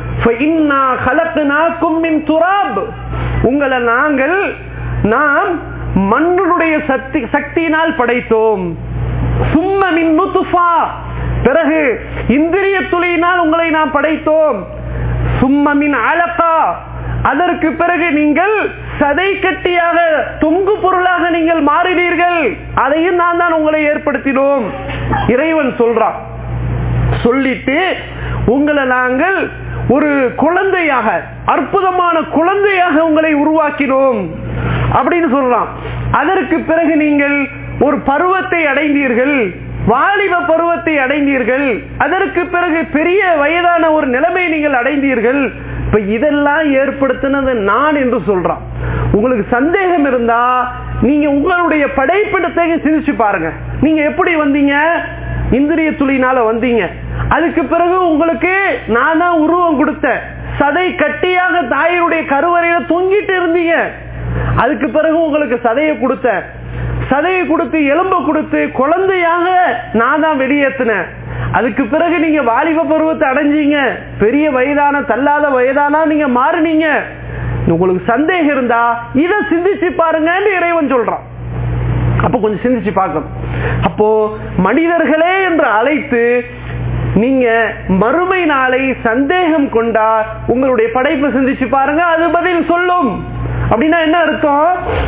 உங்களை நாங்கள் நாம் மண்ணுடைய சக்தி சக்தியினால் படைத்தோம். சும்ம மின் நுத்ஃபா, பிறகு இந்திரிய துளியினால் உங்களை நாம் படைத்தோம். சும்ம மின் அலகா, அதற்கு பிறகு நீங்கள் சதை கட்டியாக தொங்கு பொருளாக நீங்கள் மாறினீர்கள், அதையும் நான் தான் உங்களை ஏற்படுத்தினோம் இறைவன் சொல்றான். சொல்லிட்டு உங்களை நாங்கள் ஒரு குழந்தையாக, அற்புதமான குழந்தையாக உங்களை உருவாக்கினோம் அப்படின்னு சொல்றான். அதற்கு பிறகு நீங்கள் ஒரு பருவத்தை அடைந்தீர்கள், வாலிப பருவத்தை அடைந்தீர்கள், அதற்கு பிறகு பெரிய வயதான ஒரு நிலைமை நீங்கள் அடைந்தீர்கள். இப்ப இதெல்லாம் ஏற்படுத்தினது நான் என்று சொல்றான். உங்களுக்கு சந்தேகம் இருந்தா நீங்க உங்களுடைய படைப்பிடத்தை சிந்திச்சு பாருங்க. நீங்க எப்படி வந்தீங்க? இந்திரிய துளினால வந்தீங்க. அதுக்கு பிறகு உங்களுக்கு நான் தான் உருவம் கொடுத்தேன், சதை கட்டியாக தாயினுடைய கருவறையில தொங்கிட்டு இருந்தீங்க. அதுக்கு பிறகு உங்களுக்கு சதையை கொடுத்த, சதையை கொடுத்து எலும்பை கொடுத்து குழந்தையாக நான் தான் வெளியேற்றினேன். அதுக்கு பிறகு நீங்க வாலிப பருவத்தை அடைஞ்சீங்க, பெரிய வயதான தள்ளாத வயதானா நீங்க மாறினீங்க. உங்களுக்கு சந்தேகம் இருந்தா இதை சிந்திச்சு பாருங்கன்னு இறைவன் சொல்றான். அப்ப கொஞ்சம் சிந்திச்சு பார்க்கணும். அப்போ மனிதர்களே என்று அழைத்து நீங்க மறுமை நாளை சந்தேகம் கொண்டா உங்களுடைய படைப்பை சிந்திச்சு பாருங்க, அது பதில் சொல்லும். அப்படின்னா என்ன அர்த்தம்?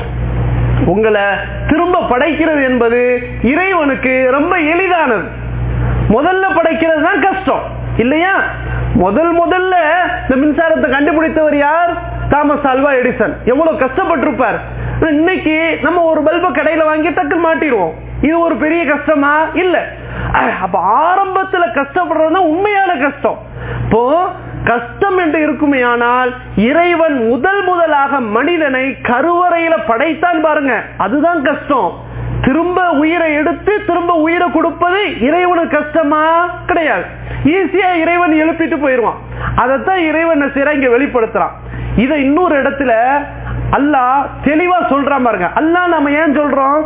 உங்களை திரும்ப படைக்கிறது என்பது இறைவனுக்கு ரொம்ப எளிதானது. முதல்ல படைக்கிறது தான் கஷ்டம் இல்லையா? முதல் முதல்ல இந்த மின்சாரத்தை கண்டுபிடித்தவர் யார்? Thomas Alva Edison. எவ்வளவு கஷ்டப்பட்டிருப்பார். இன்னைக்கு நம்ம ஒரு பல்ப கடையில வாங்கி டக்கு மாட்டிடுவோம். இது ஒரு பெரிய கஷ்டமா? இல்ல. அப்ப ஆரம்பத்துல கஷ்டப்படுறது உண்மையான கஷ்டம். இப்போ கஷ்டம் என்று இருக்குமே, ஆனால் இறைவன் முதல் முதலாக மனிதனை கருவறையில படைத்தான் பாருங்க, அதுதான் கஷ்டம். திரும்ப உயிரை எடுத்து திரும்ப உயிரை கொடுப்பது இறைவனுக்கு கஷ்டமா? கிடையாது. ஈஸியா இறைவன் எழுப்பிட்டு போயிருவான். அதைத்தான் இறைவன் செய்யறான், இங்க வெளிப்படுத்துறான். இதை இன்னொரு இடத்துல அல்லாஹ் தெளிவா சொல்றான் பாருங்க. அல்லாஹ் நம்ம ஏன் சொல்றோம்?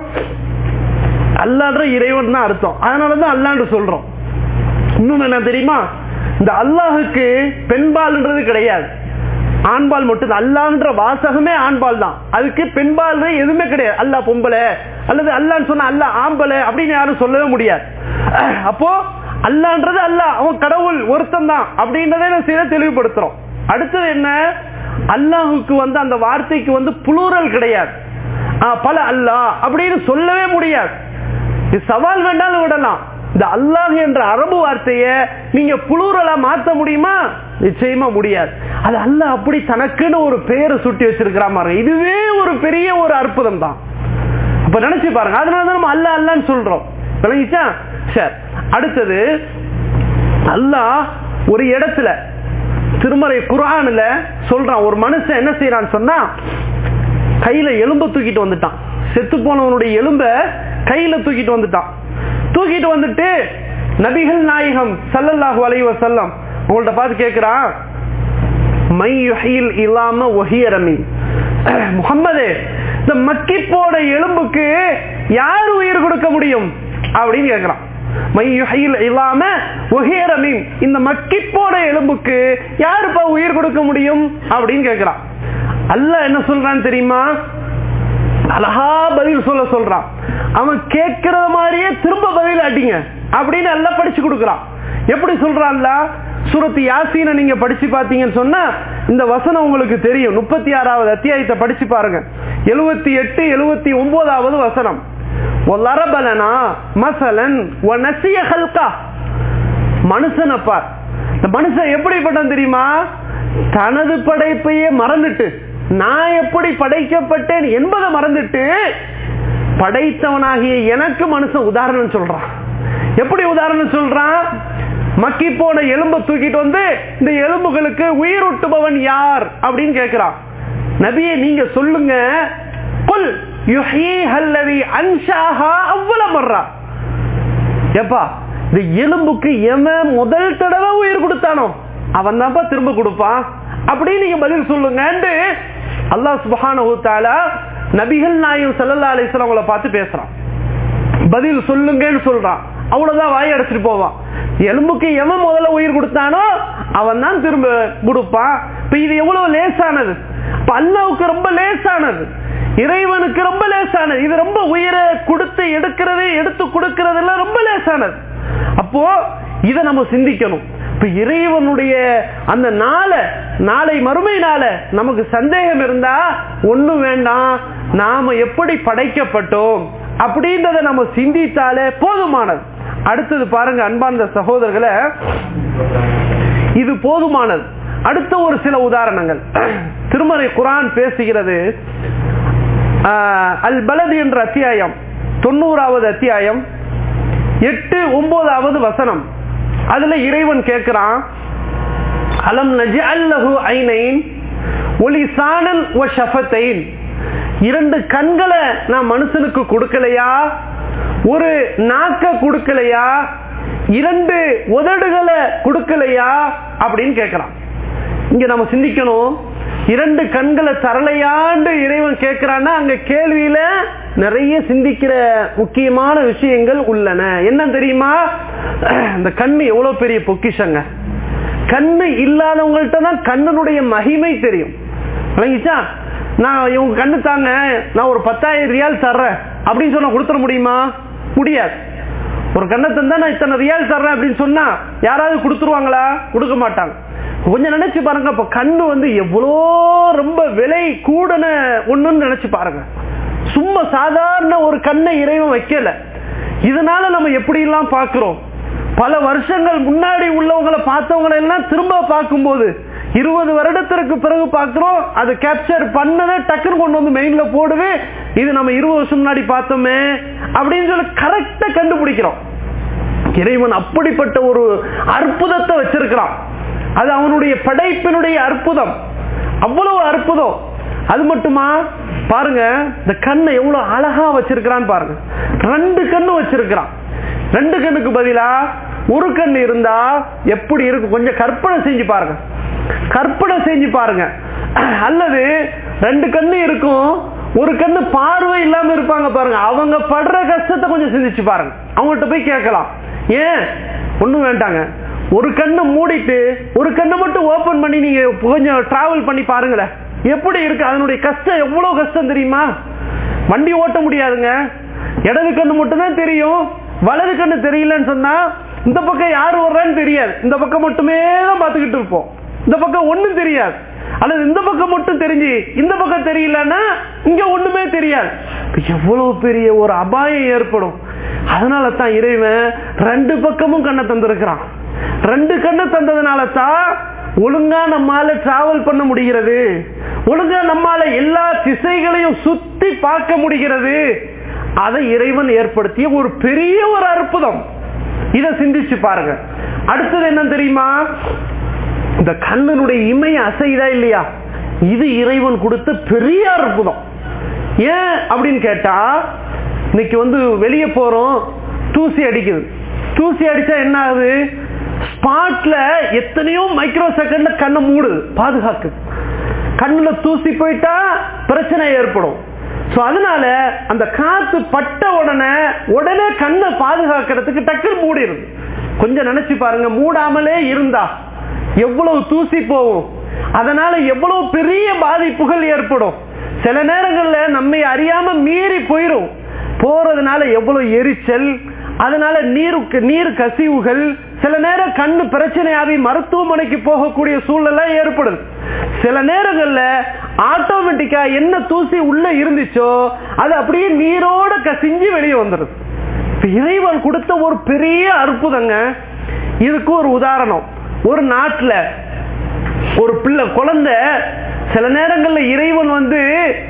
அல்லாஹ்ன்ற இறைவன் தான் அர்த்தம், அதனாலதான் அல்லாஹ்னு சொல்றோம். இன்னொன்னு என்ன தெரியுமா? இந்த அல்லாஹுக்கு பெண்பால்ன்றது கிடையாது, ஆண்பால் மட்டும். அல்லாஹ்ன்ற வாசகமே ஆண்பால் தான், அதுக்கு பெண்பால் எதுவுமே கிடையாது. அல்லாஹ் பொம்பளை அல்லது அல்லாஹ்னு சொன்னா அல்லாஹ் ஆம்பளை அப்படின்னு யாரும் சொல்லவே முடியாது. அப்போ அல்லாஹ்ன்றது அல்லாஹ், அவன் கடவுள் ஒருத்தன் தான் அப்படின்றத தெளிவுபடுத்துறோம். அடுத்தது என்ன? அல்லாஹுக்கு வந்து அந்த வார்த்தைக்கு வந்து புளூரல் கிடையாது, பல அல்லாஹ் அப்படின்னு சொல்லவே முடியாது. இது சவால் வேண்டாலும் விடலாம். இந்த அல்லாஹ் என்ற அரபு வார்த்தையை நீங்க புளூரலா மாற்ற முடியுமா? நிச்சயமா முடியாது. அது அல்லாஹ் அப்படி தனக்குன்னு ஒரு பெயரை சுட்டி வச்சிருக்கிறான். இதுவே ஒரு பெரிய ஒரு அற்புதம் தான். அப்ப நினைச்சு பாருங்க. அதனாலதான் நம்ம அல்லாஹ் அல்லான்னு சொல்றோம். விளங்கிச்சா? சரி, அடுத்தது அல்லாஹ் ஒரு இடத்துல திருமறை குர்ஆன்ல சொல்றான். ஒரு மனுஷன் என்ன செய்யறான்னு சொன்னா, கையில எலும்ப தூக்கிட்டு வந்துட்டான். செத்து போனவனுடைய எலும்ப கையில தூக்கிட்டு வந்துட்டான். தூக்கிட்டு வந்துட்டு நபிகள் நாயகம் ஸல்லல்லாஹு அலைஹி வஸல்லம் உங்கள்ட்ட பார்த்து கேட்கிறான், மை யுஹில் இலாம வஹிய ரமீம், முஹம்மதே இந்த மக்கி போட எலும்புக்கு யார் உயிர் கொடுக்க முடியும் அப்படின்னு கேட்கிறான். மை யுஹில் இலாம வஹிய ரமீம், இந்த மக்கி போட எலும்புக்கு யாருப்பா உயிர் கொடுக்க முடியும் அப்படின்னு கேட்கிறான். அல்லாஹ் என்ன சொல்றான்னு தெரியுமா? அழகா பதில் சொல்ல சொல்றான். அவன் கேட்கிற மாதிரியே திரும்ப பதில் அடிங்க அப்படின்னு எல்லாம் படிச்சு கொடுக்கிறான். எப்படி சொல்றான்ல? சூரத்து யாசீனை நீங்க படிச்சு பாத்தீங்கன்னு சொன்னா, இந்த வசனம் உங்களுக்கு தெரியும். முப்பத்தி ஆறாவது அத்தியாயத்தை படிச்சு பாருங்க. எழுபத்தி எட்டு எழுபத்தி ஒன்பதாவது வசனம். மனுஷன் அப்பார், இந்த மனுஷன் எப்படிப்பட்டான் தெரியுமா? தனது படைப்பையே மறந்துட்டு, நான் எப்படி படைக்கப்பட்டேன் என்பதை மறந்துட்டு படைத்தவனாகிய எனக்கு மனுஷன் உதாரணம் சொல்றான். எப்படி உதாரணம் சொல்றான்? மக்கி போன எலும்பை தூக்கிட்டு வந்து இந்த எலும்புகளுக்கு உயிரூட்டுபவன் யார் அப்படின்னு கேட்கிறான். நபியே நீங்க சொல்லுங்க, குல் யுஹ்யீஹா அல்லதி அன்ஷாஹா அவ்வள மர்ரா. ஏப்பா, இந்த எலும்புக்கு எவன் முதல் தடவை உயிர் கொடுத்தானோ அவன் தான்ப்பா திரும்ப கொடுப்பான் அப்படின்னு நீங்க பதில் சொல்லுங்க. அல்லாஹ் சுப்ஹானஹு வ தஆலா நபிகள் நாயகம் ஸல்லல்லாஹு அலைஹி வஸல்லம் அவங்கள பார்த்து பேசுறான். பதில் சொல்லுங்கன்னு சொல்றான். அவ்வளவுதான், வாய் அடைச்சிட்டு போவான். எலும்புக்கு எவன் முதல்ல உயிர் கொடுத்தானோ அவன் தான் திரும்ப கொடுப்பான். இப்ப இது எவ்வளவு லேசானது, அல்லாஹ்வுக்கு ரொம்ப லேசானது, இறைவனுக்கு ரொம்ப லேசானது. இது ரொம்ப உயிரை கொடுத்து எடுக்கிறது, எடுத்து கொடுக்கிறது எல்லாம் ரொம்ப லேசானது. அப்போ இதை நம்ம சிந்திக்கணும். இப்ப இறைவனுடைய அந்த நாளை, நாளை மறுமை நாளை நமக்கு சந்தேகம் இருந்தா ஒண்ணும் வேண்டாம், நாம எப்படி படைக்கப்பட்டோம் அப்படின்றத நம்ம சிந்தித்தாலே போதுமானது. அடுத்தது பாருங்க அன்பார்ந்த சகோதரர்களை, இது போதுமானது. அடுத்த ஒரு சில உதாரணங்கள் திருமறை குர்ஆன் பேசுகிறது. அல் பலத் என்ற அத்தியாயம், தொண்ணூறாவது அத்தியாயம், எட்டு ஒன்பதாவது வசனம். அதுல இறைவன் கேட்கிறான், அலம் நஜ்அல் லஹு ஐனைன் வ லிசானன் வ ஷஃபத்தைன். இரண்டு கண்களை நான் மனுஷனுக்கு கொடுக்கலையா, ஒரு நாக்க கொடுக்கலையா, இரண்டு உதடுகளை கொடுக்கலையா அப்படின்னு கேட்கிறான். இங்க நம்ம சிந்திக்கணும், இரண்டு கண்களை தரலையாண்டு இறைவன் கேட்கிறான்னா அங்க கேள்வியில நிறைய சிந்திக்கிற முக்கியமான விஷயங்கள் உள்ளன. என்ன தெரியுமா? இந்த கண்ணு எவ்வளவு பெரிய பொக்கிஷங்க. கண்ணு இல்லாதவங்கள்ட்ட தான் கண்ணனுடைய மகிமை தெரியும். விளங்கிச்சா? நான் இவங்க கண்ணு தாங்க, நான் ஒரு பத்தாயிரம் ரியால் தர்றேன் அப்படின்னு சொன்னா கொடுத்துட முடியுமா? முடியாது. ஒரு கண்ணை தந்தா நான் இத்தனை ரியால் தர்றேன் அப்படின்னு சொன்னா யாராவது கொடுத்துருவாங்களா? கொடுக்க மாட்டாங்க. கொஞ்சம் நினைச்சு பாருங்க, இப்ப கண்ணு வந்து எவ்வளோ ரொம்ப விலை கூடன ஒண்ணுன்னு நினைச்சு பாருங்க. சும்மா சாதாரண ஒரு கண்ணை இறைவன் வைக்கல. இதனால நம்ம எப்படி எல்லாம் பாக்குறோம். பல வருஷங்கள் முன்னாடி உள்ளவங்களை பார்த்தவங்களை எல்லாம் திரும்ப பார்க்கும்போது இருபது வருடத்திற்கு பிறகு பார்க்கிறோம், அது கேப்சர் பண்ணதை டக்குன்னு கொண்டு வந்து மெயின்ல போடுது. இது நம்ம இருபது வருஷம் முன்னாடி பார்த்தோமே அப்படின்னு சொல்லி கரெக்டா கண்டுபிடிக்கிறோம். இறைவன் அப்படிப்பட்ட ஒரு அற்புதத்தை வச்சிருக்கிறான். அது அவனுடைய படைப்பினுடைய அற்புதம், அவ்வளவு அற்புதம். அது மட்டுமா பாருங்க, இந்த கண்ணை எவ்வளவு அழகா வச்சிருக்கிறான் பாருங்க. ரெண்டு கண்ணு வச்சிருக்கிறான். ரெண்டு கண்ணுக்கு பதிலா ஒரு கண்ணு இருந்தா எப்படி இருக்கும் கொஞ்சம் கற்பனை செஞ்சு பாருங்க. கற்பனை செஞ்சு பாருங்க. அல்லது ரெண்டு கண்ணு இருக்கும், ஒரு கண்ணு பார்வை இல்லாம இருப்பாங்க பாருங்க. அவங்க படுற கஷ்டத்தை கொஞ்சம் சிந்திச்சு பாருங்க. அவங்கள்ட்ட போய் கேட்கலாம், ஏன் ஒண்ணும் வேண்டாங்க, ஒரு கண்ணை மூடிட்டு ஒரு கண்ணை மட்டும் ஓபன் பண்ணி நீங்க கொஞ்சம் டிராவல் பண்ணி பாருங்களேன், எப்படி இருக்கு. அதனுடைய கஷ்டம் எவ்வளவு கஷ்டம் தெரியுமா? வண்டி ஓட்ட முடியாதுங்க. இடது கண்ணு மட்டும் தான் தெரியும், வலது கண்ணு தெரியலன்னு சொன்னா இந்த பக்கம் யாரு வர்றான்னு தெரியாது. இந்த பக்கம் மட்டுமே தான் பார்த்துக்கிட்டு இருப்போம். இந்த பக்கம் ஒண்ணும் தெரியாது. அல்லது இந்த பக்கம் மட்டும் தெரிஞ்சு இந்த பக்கம் தெரியலன்னா இங்க ஒண்ணுமே தெரியாது. எவ்வளவு பெரிய ஒரு அபாயம் ஏற்படும். அதனால தான் இறைவன் ரெண்டு பக்கமும் கண்ணை தந்திருக்கிறான். ரெண்டு கண்ணை தந்ததுனால தான் ஒழுங்கா நம்மால டிராவல் பண்ண முடிகிறது, ஒழுங்கா நம்மால எல்லா திசைகளையும் சுத்தி பார்க்க முடிகிறது. அதை இறைவன் ஏற்படுத்திய ஒரு பெரிய ஒரு அற்புதம். இதை சிந்திச்சு பாருங்க. அடுத்தது என்ன தெரியுமா? இந்த கண்ணனுடைய இமை அசைதா இல்லையா, இது இறைவன் கொடுத்த பெரிய அற்புதம். ஏன் அப்படின்னு கேட்டா, இன்னைக்கு வந்து வெளியே போறோம், தூசி அடிக்குது. தூசி அடிச்சா என்ன ஆகுது? ஸ்பாட்ல எத்தனையோ மைக்ரோ செகண்ட்ல கண்ணை மூடுது, பாதுகாக்கு. கண்ணுல தூசி போயிட்டா பிரச்சனை ஏற்படும். அதனால அந்த காத்து பட்ட உடனே உடனே கண்ணை பாதுகாக்கிறதுக்கு டக்குன்னு மூடிடுது. கொஞ்சம் நினைச்சு பாருங்க, மூடாமலே இருந்தா எவ்வளவு தூசி போகும், அதனால எவ்வளவு பெரிய பாதிப்புகள் ஏற்படும். சில நேரங்கள்ல நம்மை அறியாம மீறி போயிரும். போறதுனால எவ்வளவு எரிச்சல், அதனால நீருக்கு நீர் கசிவுகள், சில நேரம் கண்ணு பிரச்சனையாகி மருத்துவமனைக்கு போகக்கூடிய சூழ்நிலை ஏற்படுது. சில நேரங்கள்ல ஆட்டோமேட்டிக்கா என்ன தூசி உள்ள இருந்துச்சோ அது அப்படியே நீரோட கசிஞ்சு வெளியே வந்துடுது. இறைவன் கொடுத்த ஒரு பெரிய அற்புதங்க. இதுக்கு ஒரு உதாரணம், ஒரு நாட்டுல ஒரு பிள்ளை குழந்தை, சில நேரங்கள்ல இறைவன் வந்து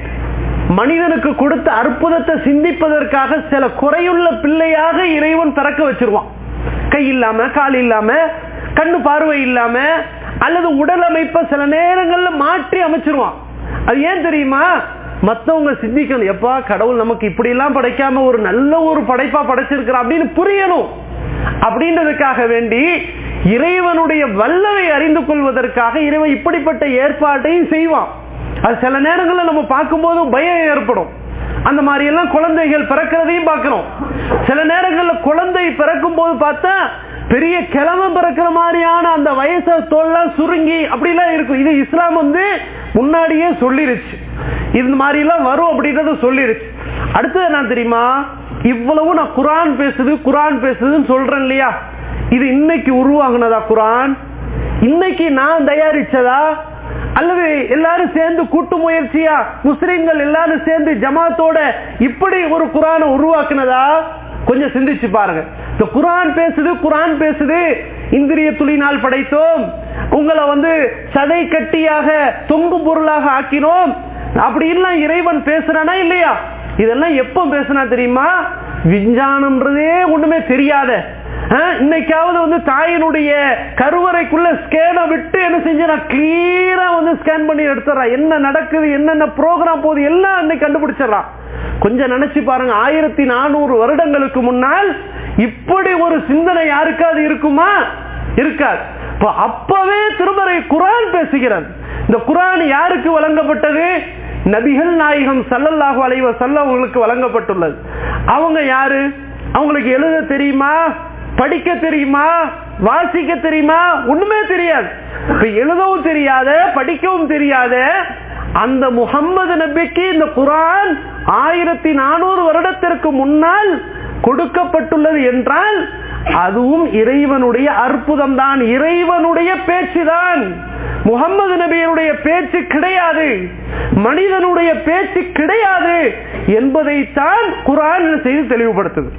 மனிதனுக்கு கொடுத்த அற்புதத்தை சிந்திப்பதற்காக சில குறையுள்ள பிள்ளையாக இறைவன் பிறக்க வச்சிருவான். கை இல்லாம, கால் இல்லாம, கண்ணு பார்வை இல்லாம, அல்லது உடல் அமைப்பை சில நேரங்கள்ல மாற்றி அமைச்சிருவான். அது ஏன் தெரியுமா? மத்தவங்க சிந்திக்கணும், எப்பா கடவுள் நமக்கு இப்படி எல்லாம் படைக்காம ஒரு நல்ல ஒரு படைப்பா படைச்சிருக்கிறான் அப்படின்னு புரியணும். அப்படின்றதுக்காக வேண்டி இறைவனுடைய வல்லமை அறிந்து கொள்வதற்காக இறைவன் இப்படிப்பட்ட ஏற்பாட்டையும் செய்வான். அது சில நேரங்களில் நம்ம பார்க்கும் போது பயம் ஏற்படும். அந்த மாதிரி எல்லாம் குழந்தைகள் பிறக்கிறதையும் பார்க்கிறோம். சில நேரங்களில் குழந்தை பிறக்கும் போது பார்த்தா பெரிய கிழமை பிறக்கிற மாதிரியான அந்த வயசு தோல்லாம் சுருங்கி அப்படிலாம் இருக்கும். இது இஸ்லாம் வந்து முன்னாடியே சொல்லிருச்சு, இந்த மாதிரி எல்லாம் வரும் அப்படின்றத சொல்லிருச்சு. அடுத்தது என்ன தெரியுமா? இவ்வளவு நான் குரான் பேசுது குரான் பேசுதுன்னு சொல்றேன் இல்லையா, இது இன்னைக்கு உருவாகுனதா குரான்? இன்னைக்கு நான் தயாரிச்சதா? அல்லது எல்லாரும் சேர்ந்து கூட்டு முயற்சியா முஸ்லிம்கள் எல்லாரும் சேர்ந்து ஜமாத்தோட இப்படி ஒரு குரானை உருவாக்குனதா? கொஞ்சம் சிந்திச்சு பாருங்க. இந்த குரான் பேசுது குரான் பேசுது இந்திரிய துளினால் படைத்தோம், உங்களை வந்து சதை கட்டியாக தொங்கும் பொருளாக ஆக்கினோம், அப்படி எல்லாம் இறைவன் பேசுறானா இல்லையா? இதெல்லாம் எப்ப பேசுனா தெரியுமா? விஞ்ஞானம்ன்றதே ஒண்ணுமே தெரியாத இன்னைக்காவது வந்து தாயினுடைய கருவறைக்குள்ள ஸ்கேனை விட்டு என்ன செஞ்ச கிளியரா வந்து ஸ்கேன் பண்ணி எடுத்துறான், என்ன நடக்குது, என்னென்ன ப்ரோக்ராம் போகுது எல்லாம் இன்னைக்கு கண்டுபிடிச்சிடறான். கொஞ்சம் நினைச்சு பாருங்க, ஆயிரத்தி நானூறு வருடங்களுக்கு முன்னால் இப்படி ஒரு சிந்தனை யாருக்காவது இருக்குமா? இருக்காது. அப்பவே திருமறை குரான் பேசுகிறது. இந்த குரான் யாருக்கு வழங்கப்பட்டது? நபிகள் நாயகம் ஸல்லல்லாஹு அலைஹி வஸல்லம் அவங்களுக்கு வழங்கப்பட்டுள்ளது. அவங்க யாரு? அவங்களுக்கு எழுத தெரியுமா? படிக்க தெரியுமா? வாசிக்க தெரியுமா? ஒண்ணுமே தெரியாது. இப்ப எழுதவும் தெரியாத, படிக்கவும் தெரியாத அந்த முஹம்மது நபிக்கு இந்த குரான் ஆயிரத்தி நானூறு வருடத்திற்கு முன்னால் கொடுக்கப்பட்டுள்ளது என்றால் அதுவும் இறைவனுடைய அற்புதம் தான், இறைவனுடைய பேச்சுதான். முஹம்மது நபியினுடைய பேச்சு கிடையாது, மனிதனுடைய பேச்சு கிடையாது என்பதைத்தான் குரான் செய்து தெளிவுபடுத்துது.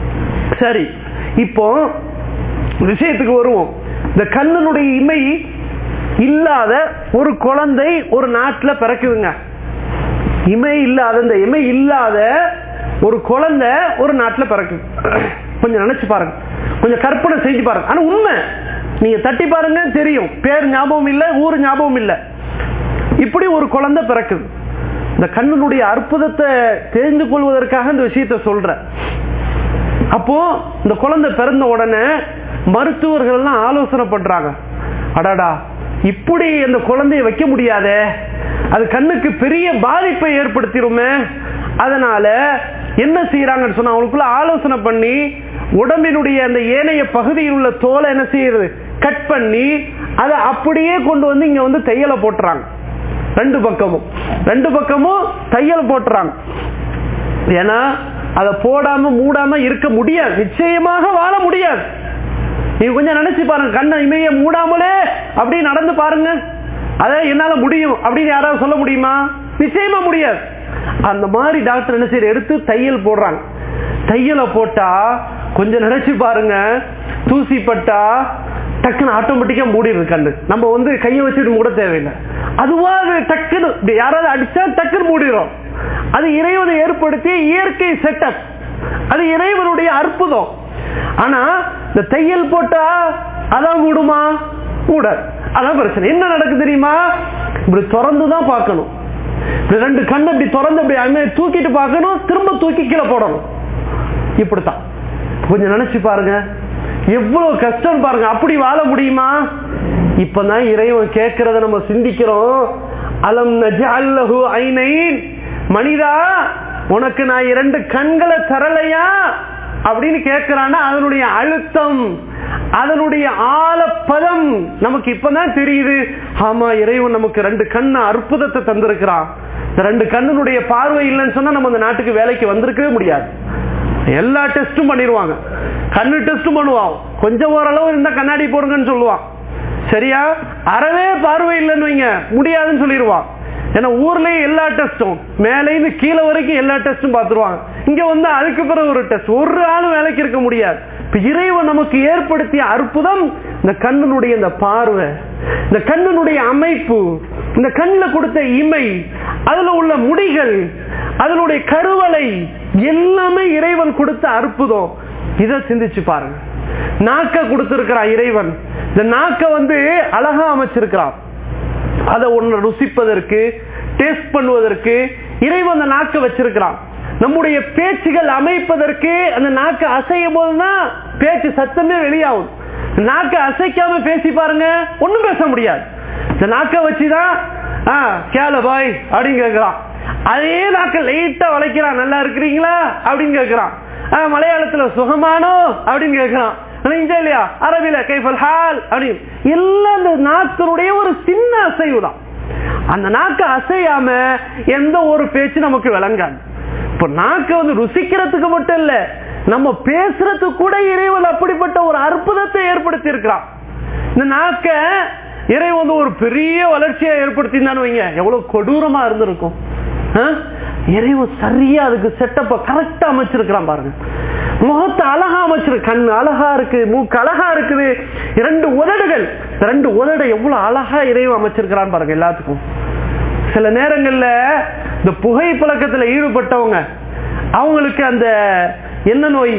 சரி, இப்போ விஷயத்துக்கு வருவோம். இந்த கண்ணனுடைய இமை இல்லாத ஒரு குழந்தை ஒரு நாட்டில் பிறக்குதுங்க. இமை இல்லாத இந்த இமை இல்லாத ஒரு குழந்தை ஒரு நாட்டில் பிறக்குது. கொஞ்சம் நினைச்சு பாருங்க, கொஞ்சம் கற்பனை செஞ்சு பாருங்க. ஆனா உண்மை, நீங்க தட்டி பாருங்க தெரியும். பேர் ஞாபகம் இல்லை, ஊர் ஞாபகம் இல்லை. இப்படி ஒரு குழந்தை பிறக்குது. இந்த கண்ணனுடைய அற்புதத்தை தெரிந்து கொள்வதற்காக இந்த விஷயத்தை சொல்றேன். அப்போ இந்த குழந்தை பிறந்த உடனே மருத்துவர்கள் எல்லாம் ஆலோசனை பண்றாங்க, அடாடா இப்படி அந்த குழந்தைய வைக்க முடியாதே, அது கண்ணுக்கு பெரிய பாதிப்பை ஏற்படுத்திடுமே. அதனால என்ன செய்யறாங்கன்னு சொன்னா அவங்களுக்குள்ள ஆலோசனை பண்ணி உடம்பினுடைய அந்த ஏனைய பகுதியில் உள்ள தோலை என்ன செய்யறது, கட் பண்ணி அதை அப்படியே கொண்டு வந்து இங்க வந்து தையலை போட்டுறாங்க. ரெண்டு பக்கமும் ரெண்டு பக்கமும் தையல் போட்டுறாங்க. ஏன்னா அதை போடாம மூடாம இருக்க முடியாது, நிச்சயமாக வாழ முடியாது. நீங்க கொஞ்சம் நினைச்சு பாருங்க, கண்ணை இமைய மூடாமலே அப்படி நடந்து பாருங்க, அதை என்னால முடியும் அப்படின்னு யாராவது சொல்ல முடியுமா? நிச்சயமா முடியாது. அந்த மாதிரி டாக்டர் என்ன செய்ய எடுத்து தையல் போடுறாங்க. தையலை போட்டா கொஞ்சம் நினைச்சு பாருங்க, தூசி பட்டா டக்குன்னு ஆட்டோமேட்டிக்கா மூடிடுது கண்ணு. நம்ம வந்து கையை வச்சுட்டு மூட தேவையில்லை, அதுவா அது டக்குன்னு யாராவது அடிச்சா டக்குன்னு மூடிடும். அது இறைவனை ஏற்படுத்திய இயற்கை செட்டப், அது இறைவனுடைய அற்புதம். ஆனா இந்த தையல் போட்டா அதான் மூடுமா? மூடாது. அதான் பிரச்சனை. என்ன நடக்கு தெரியுமா? இப்படி திறந்துதான் பார்க்கணும். ரெண்டு கண்ணு இப்படி திறந்து அப்படி தூக்கிட்டு பார்க்கணும், திரும்ப தூக்கி கீழே போடணும். இப்படித்தான். கொஞ்சம் நினைச்சு பாருங்க, எவ்வளவு கஷ்டம் பாருங்க. அப்படி வாழ முடியுமா? இப்பதான் இறைவன் கேட்கறத நம்ம சிந்திக்கிறோம். அலம் நஜஅல் லஹு ஐனைன், மனிதா உனக்கு நான் இரண்டு கண்களை தரலையா அப்படின்னு கேட்கிறான்னா அதனுடைய அழுத்தம், அதனுடைய ஆழப்பதம் நமக்கு இப்பதான் தெரியுது. ஆமா, இறைவன் நமக்கு ரெண்டு கண்ணு அற்புதத்தை தந்திருக்கிறான். இந்த ரெண்டு கண்ணுடைய பார்வை இல்லைன்னு சொன்னா நம்ம அந்த நாட்டுக்கு வேலைக்கு வந்திருக்கவே முடியாது. எல்லா டெஸ்டும் பண்ணிடுவாங்க. கண்ணு டெஸ்டும் பண்ணுவான், கொஞ்சம் ஓரளவு இருந்தா கண்ணாடி போடுங்கன்னு சொல்லுவான். சரியா? அறவே பார்வை இல்லைன்னு வைங்க, முடியாதுன்னு சொல்லிடுவான். ஏன்னா ஊர்லயே எல்லா டெஸ்டும் மேலேருந்து கீழே வரைக்கும் எல்லா டெஸ்டும் பார்த்துருவாங்க. இங்க வந்து அதுக்கு பிறகு ஒரு டெஸ்ட், ஒரு ஆளும் வேலைக்கு இருக்க முடியாது. இப்ப இறைவன் நமக்கு ஏற்படுத்திய அற்புதம் இந்த கண்ணுடைய இந்த பார்வை, இந்த கண்ணுடைய அமைப்பு, இந்த கண்ணுல கொடுத்த இமை, அதுல உள்ள முடிகள், அதனுடைய கருவளை எல்லாமே இறைவன் கொடுத்த அற்புதம். இதை சிந்திச்சு பாருங்க. நாக்க கொடுத்திருக்கிறான் இறைவன். இந்த நாக்க வந்து அழகா அமைச்சிருக்கிறான். அதை ஒன்று ருசிப்பதற்கு, டேஸ்ட் பண்ணுவதற்கு இறைவன் அந்த நாக்க வச்சிருக்கிறான். நம்முடைய பேச்சுகள் அமைப்பதற்கு அந்த நாக்க அசையும் போதுதான் பேச்சு சத்தமே வெளியாகும். நாக்க அசைக்காம பேசி பாருங்க, ஒண்ணும் பேச முடியாது. இந்த நாக்க வச்சுதான் கேள பாய் அப்படின்னு கேட்கிறான். அதே நாக்க லைட்டா வளைக்கிறான், நல்லா இருக்கிறீங்களா அப்படின்னு கேட்கிறான். மலையாளத்துல சுகமானோ அப்படின்னு கேட்கிறான். இல்லையா அரபில கைஃபல் ஹால் அப்படின்னு எல்லாம் அந்த நாக்கினுடைய ஒரு சின்ன அசைவு தான். அந்த நாக்க அசையாம எந்த ஒரு பேச்சு நமக்கு விளங்காது. இப்ப நாக்க வந்து ருசிக்கிறதுக்கு மட்டும் இல்ல, நம்ம பேசுறதுக்கு கூட இறைவன் அப்படிப்பட்ட ஒரு அற்புதத்தை ஏற்படுத்தி இருக்கிறான். இந்த நாக்க இறைவன் வந்து ஒரு பெரிய வளர்ச்சியை ஏற்படுத்தினான்னு வைங்க, எவ்வளவு கொடூரமா இருந்திருக்கும். இறைவன் சரியா அதுக்கு செட்டப்ப கரெக்டா அமைச்சிருக்கிறான் பாருங்க. முகத்தை அழகா அமைச்சிருக்கு, கண் அழகா இருக்கு, மூக்கு அழகா இருக்குது, இரண்டு உதடுகள், ரெண்டு உதடு எவ்வளவு அழகா இறைவன் அமைச்சிருக்கிறான் பாருங்க எல்லாத்துக்கும். சில நேரங்கள்ல இந்த புகை பழக்கத்துல ஈடுபட்டவங்க, அவங்களுக்கு அந்த என்ன நோய்,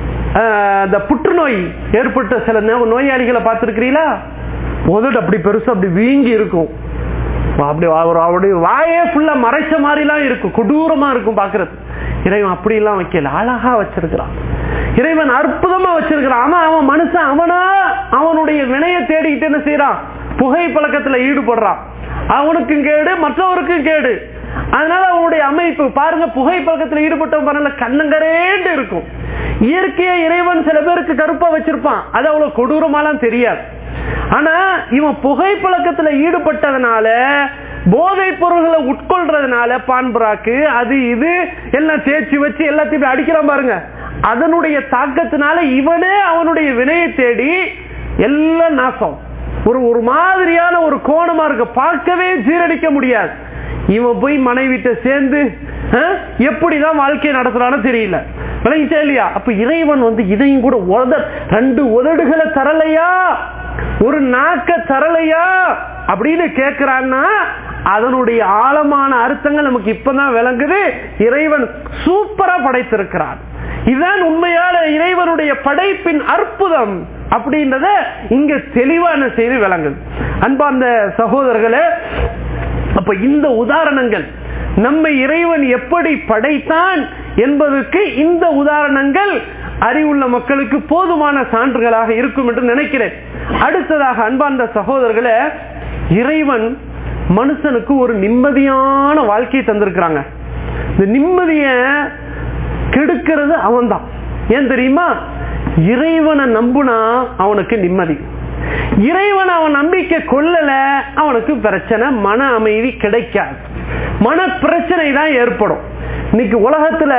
அந்த புற்றுநோய் ஏற்பட்ட சில நோயாளிகளை பார்த்திருக்கிறீங்களா? உதடு அப்படி பெருசா அப்படி வீங்கி இருக்கும், அப்படி அவருடைய வாயே ஃபுல்லா மறைச்ச மாதிரி எல்லாம் இருக்கும், கொடூரமா இருக்கும் பாக்குறது. இறைவன் அப்படி எல்லாம் வைக்கல, அழகா வச்சிருக்கிறான். இறைவன் அற்புதமா வச்சிருக்கிறான். ஆமா, அவன் மனுஷன் அவனா அவனுடைய வினையை தேடிக்கிட்டு என்ன செய்யறான்? புகை பழக்கத்துல ஈடுபடுறான். அவனுக்கும் கேடு, மற்றவருக்கும் கேடு. அதனால அவனுடைய அமைப்பு பாருங்க, புகை பழக்கத்துல ஈடுபட்டவன் கண்ணங்கரேண்டு இருக்கும். இயற்கையா இறைவன் சில பேருக்கு கருப்பா வச்சிருப்பான், அது அவ்வளவு கொடூரமாலாம் தெரியாது. ஆனா இவன் புகை பழக்கத்துல ஈடுபட்டதுனால, போதை பொருள்களை உட்கொள்றதுனால, பான்பராக்கு அது இது எல்லாம் தேய்ச்சி வச்சு எல்லாத்தையும் அடிக்கிறான் பாருங்க. அதனுடைய தாக்கத்தினால இவனே அவனுடைய வினையை தேடி எல்லாம் நாசம். ஒரு ஒரு மாதிரியான ஒரு கோணமா இருக்க, பார்க்கவே ஜீரணிக்க முடியாது. இவன் போய் மனைவிட்ட சேர்ந்து எப்படிதான் வாழ்க்கையை நடத்துறான்னு தெரியல, விளங்கிச்சா இல்லையா? அப்ப இறைவன் வந்து இதையும் கூட உதட ரெண்டு உதடுகளை தரலையா, ஒரு நாக்க தரலையா அப்படின்னு கேட்கிறான்னா அதனுடைய ஆழமான அர்த்தங்கள் நமக்கு இப்பதான் விளங்குது. இறைவன் சூப்பரா படைத்திருக்கிறான். இதுதான் உண்மையான இறைவனுடைய படைப்பின் அற்புதம் அப்படின்றத இங்க தெளிவான செய்தி விளங்குது. அன்பார்ந்த சகோதரர்களே, அப்ப இந்த உதாரணங்கள் நம்மை இறைவன் எப்படி படைத்தான் என்பதற்கு இந்த உதாரணங்கள் அறிவுள்ள மக்களுக்கு போதுமான சான்றுகளாக இருக்கும் என்று நினைக்கிறேன். அடுத்ததாக அன்பார்ந்த சகோதரர்களே, இறைவன் மனுஷனுக்கு ஒரு நிம்மதியான வாழ்க்கையை தந்திருக்கிறாங்க. இந்த நிம்மதியை கெடுக்கிறது அவன் தான். ஏன் தெரியுமா? இறைவனை நம்புனா அவனுக்கு நிம்மதி, இறைவன் அவன் நம்பிக்கை கொள்ளல அவனுக்கு பிரச்சனை, மன அமைதி கிடைக்காது, மன பிரச்சனை தான் ஏற்படும். இன்னைக்கு உலகத்துல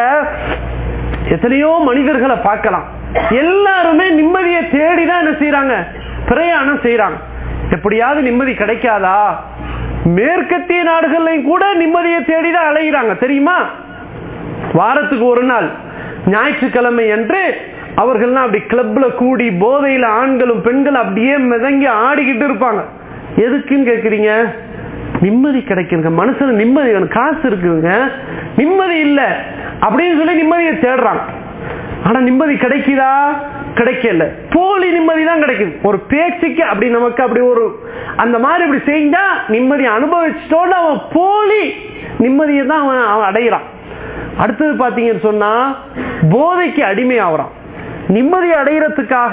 எத்தனையோ மனிதர்களை பார்க்கலாம், எல்லாருமே நிம்மதியை தேடிதான் என்ன செய்யறாங்க? பிரயாணம் செய்யறாங்க. எப்படியாவது நிம்மதி கிடைக்காதா? மேற்கத்திய நாடுகள்லையும் கூட நிம்மதியை தேடிதான் அலைகிறாங்க தெரியுமா? வாரத்துக்கு ஒரு நாள் ஞாயிற்றுக்கிழமை என்று அவர்கள்லாம் அப்படி கிளப்ல கூடி போதையில ஆண்களும் பெண்களும் அப்படியே மிதங்கி ஆடிக்கிட்டு இருப்பாங்க. எதுக்குன்னு கேக்குறீங்க? நிம்மதி கிடைக்குங்க. மனுஷன் நிம்மதி வேணும், காசு இருக்குதுங்க, நிம்மதி இல்ல அப்படின்னு சொல்லி நிம்மதியை தேடுறாங்க. ஆனா நிம்மதி கிடைக்குதா? கிடைக்கல. போலி நிம்மதி தான் கிடைக்குது. ஒரு பேச்சுக்கு அப்படி நமக்கு அப்படி ஒரு அந்த மாதிரி இப்படி செஞ்சா நிம்மதி அனுபவிச்சிட்டோன்னு அவன் போலி நிம்மதியை தான் அவன் அவன் அடைகிறான். அடுத்தது பாத்தீங்கன்னு சொன்னா போதைக்கு அடிமை ஆகுறான். நிம்மதி அடைகிறதுக்காக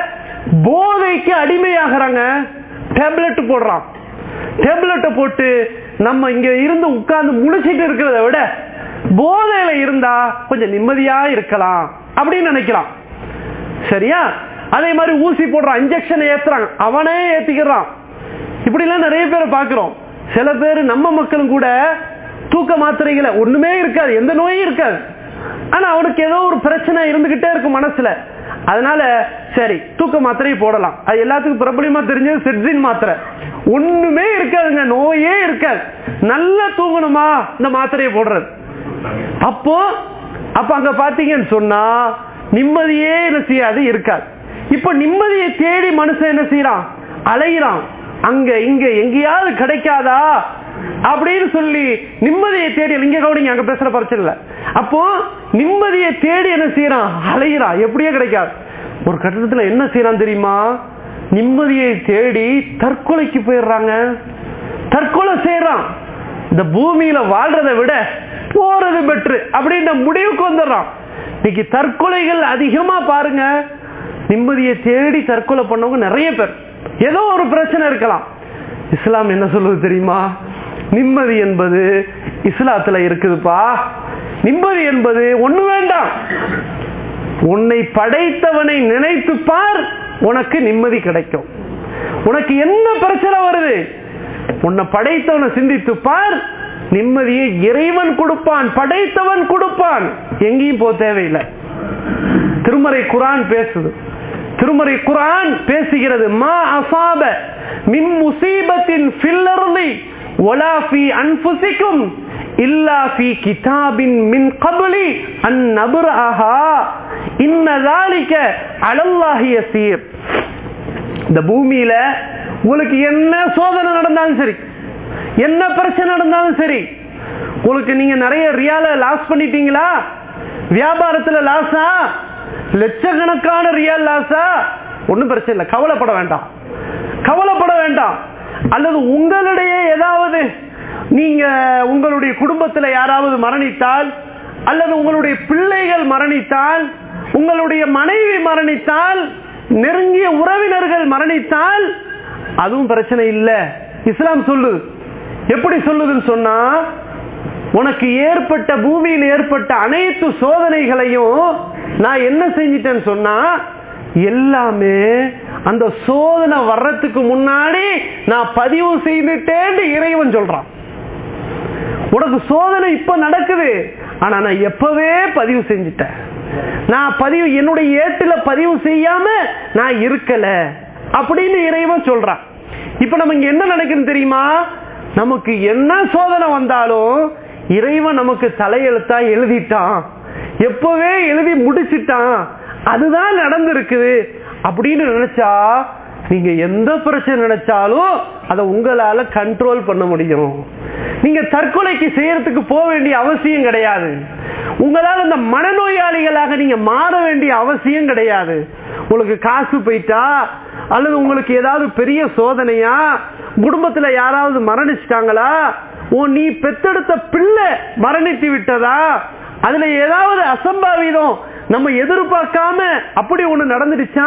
போதைக்கு அடிமையாகிறாங்க. டேப்லெட் போடுறான். டேப்லெட்டை போட்டு நம்ம இங்க இருந்து உட்கார்ந்து முழிச்சிட்டு இருக்கிறத விட போதையில இருந்தா கொஞ்சம் நிம்மதியா இருக்கலாம் அப்படின்னு நினைக்கிறான். சரியா? அதே மாதிரி ஊசி போடுறான், இன்ஜெக்ஷன் ஏத்துறாங்க, அவனே ஏத்திக்கிறான். இப்படி எல்லாம் நிறைய பேரை பாக்குறோம். சில பேர் நம்ம மக்களும் கூட தூக்க மாத்திரைகளை ஒண்ணுமே இருக்காது, எந்த நோயும் இருக்காது, ஆனா அவனுக்கு ஏதோ ஒரு பிரச்சனை இருந்துகிட்டே இருக்கும் மனசுல. அதனால சரி தூக்க மாத்திரையை போடலாம். அது எல்லாத்துக்கும் பிரபலமா தெரிஞ்சது செட்ஜின் மாத்திரை. ஒண்ணுமே இருக்காதுங்க, நோயே இருக்காது, நல்லா தூங்கணுமா இந்த மாத்திரையை போடுறது. அப்போ அப்ப அங்க பாத்தீங்கன்னு சொன்னா நிம்மதியே என்ன செய்யாது, இருக்காது. இப்ப நிம்மதியை தேடி மனுஷன் என்ன செய்யறான், அலைகிறான். அங்க இங்க எங்கேயாவது கிடைக்காதா அப்படின்னு சொல்லி நிம்மதியை தேடி, இங்க கவனிங்க, அங்க பேசுற பிரச்சனை இல்ல. அப்போ நிம்மதியை தேடி என்ன செய்யறான், அலைகிறான், எப்படியே கிடைக்காது. ஒரு கட்டத்துல என்ன செய்யறான் தெரியுமா, நிம்மதியை தேடி தற்கொலைக்கு போயிடுறாங்க, தற்கொலை செய்யறான். இந்த பூமியில வாழ்றதை விட போறது பெட்ரு அப்படின்ற முடிவுக்கு வந்துடுறான். இன்னைக்கு தற்கொலைகள் அதிகமா பாருங்க, நிம்மதியை தேடி தற்கொலை பண்ணவங்க நிறைய பேர். ஏதோ ஒரு பிரச்சனை இருக்கலாம். இஸ்லாம் என்ன சொல்லுது தெரியுமா, நிம்மதி என்பது இஸ்லாத்துல இருக்குதுப்பா. நிம்மதி என்பது ஒண்ணு வேண்டாம், உன்னை படைத்தவனை நினைத்து பார், உனக்கு நிம்மதி கிடைக்கும். உனக்கு என்ன பிரச்சனை வருது, உன்னை படைத்தவனை சிந்தித்து பார், நிம்மதியை இறைவன் கொடுப்பான், படைத்தவன் கொடுப்பான். எங்கேயும் போக தேவையில்லை. திருமறை குர்ஆன் பேசுது, திருமறை குர்ஆன் பேசுகிறது, மா அஸாப மின் முஸீபத்தின் ஃபில் அர்தி வலா ஃபீ அன்ஃபுஸிகும் இல்லா ஃபீ கிதாபின் மின் கப்லி அன் நப்ரஹா இன்ன ذلك அலல்லாஹி யஸீர். இந்த பூமியில உங்களுக்கு என்ன சோதனை நடந்தாலும் சரி, என்ன பிரச்சனை நடந்தாலும் சரி, உங்களுக்கு நீங்க நிறைய ரியால லாஸ் பண்ணிட்டீங்களா, வியாபாரத்துல லாஸா, லட்சக்கணக்கான ரியால் லாஸா, ஒன்னும் பிரச்சனை இல்லை, கவலைப்பட வேண்டாம், கவலைப்பட வேண்டாம். அல்லது உங்களுடைய ஏதாவது நீங்க உங்களுடைய குடும்பத்தில் யாராவது மரணித்தால், அல்லது உங்களுடைய பிள்ளைகள் மரணித்தால், உங்களுடைய மனைவி மரணித்தால், நெருங்கிய உறவினர்கள் மரணித்தால், அதுவும் பிரச்சனை இல்லை. இஸ்லாம் சொல்லுது, எப்படி சொல்லுதுன்னு சொன்னா, உனக்கு ஏற்பட்ட பூமியில் ஏற்பட்ட அனைத்து சோதனைகளையும் நான் என்ன செஞ்சிட்டேன்னு சொன்னா, எல்லாமே அந்த சோதனை வர்றதுக்கு முன்னாடி நான் பதிவு செய்துட்டேன்னு இறைவன் சொல்றான். உனக்கு சோதனை இப்ப நடக்குது, ஆனா நான் எப்பவே பதிவு செஞ்சிட்டேன். நான் பதிவு என்னுடைய ஏட்டுல பதிவு செய்யாம நான் இருக்கல அப்படின்னு இறைவன் சொல்றான். இப்ப நம்ம இங்க என்ன நினைக்கணும் தெரியுமா, நமக்கு என்ன சோதனை வந்தாலும் இறைவன் நமக்கு தலையெழுத்தா எழுதிட்டான், எப்பவே எழுதி முடிச்சிட்டான், அதுதான் நடந்திருக்குது அப்படின்னு நினைச்சா நீங்க எந்த பிரச்சனை நினைச்சாலும் அதை உங்களால கண்ட்ரோல் பண்ண முடியும். நீங்க தற்கொலைக்கு செய்யறதுக்கு போக வேண்டிய அவசியம் கிடையாது. உங்களால இந்த மனநோயாளிகளாக நீங்க மாற வேண்டிய அவசியம் கிடையாது. உங்களுக்கு காசு போயிட்டா, அல்லது உங்களுக்கு ஏதாவது பெரிய சோதனையா, குடும்பத்துல யாராவது மரணிச்சிட்டாங்களா, ஓ நீ பெத்தெடுத்த பிள்ளை மரணித்து விட்டதா, அதுல ஏதாவது அசம்பாவிதம் நம்ம எதிர்பார்க்காம அப்படி ஒண்ணு நடந்துடுச்சா,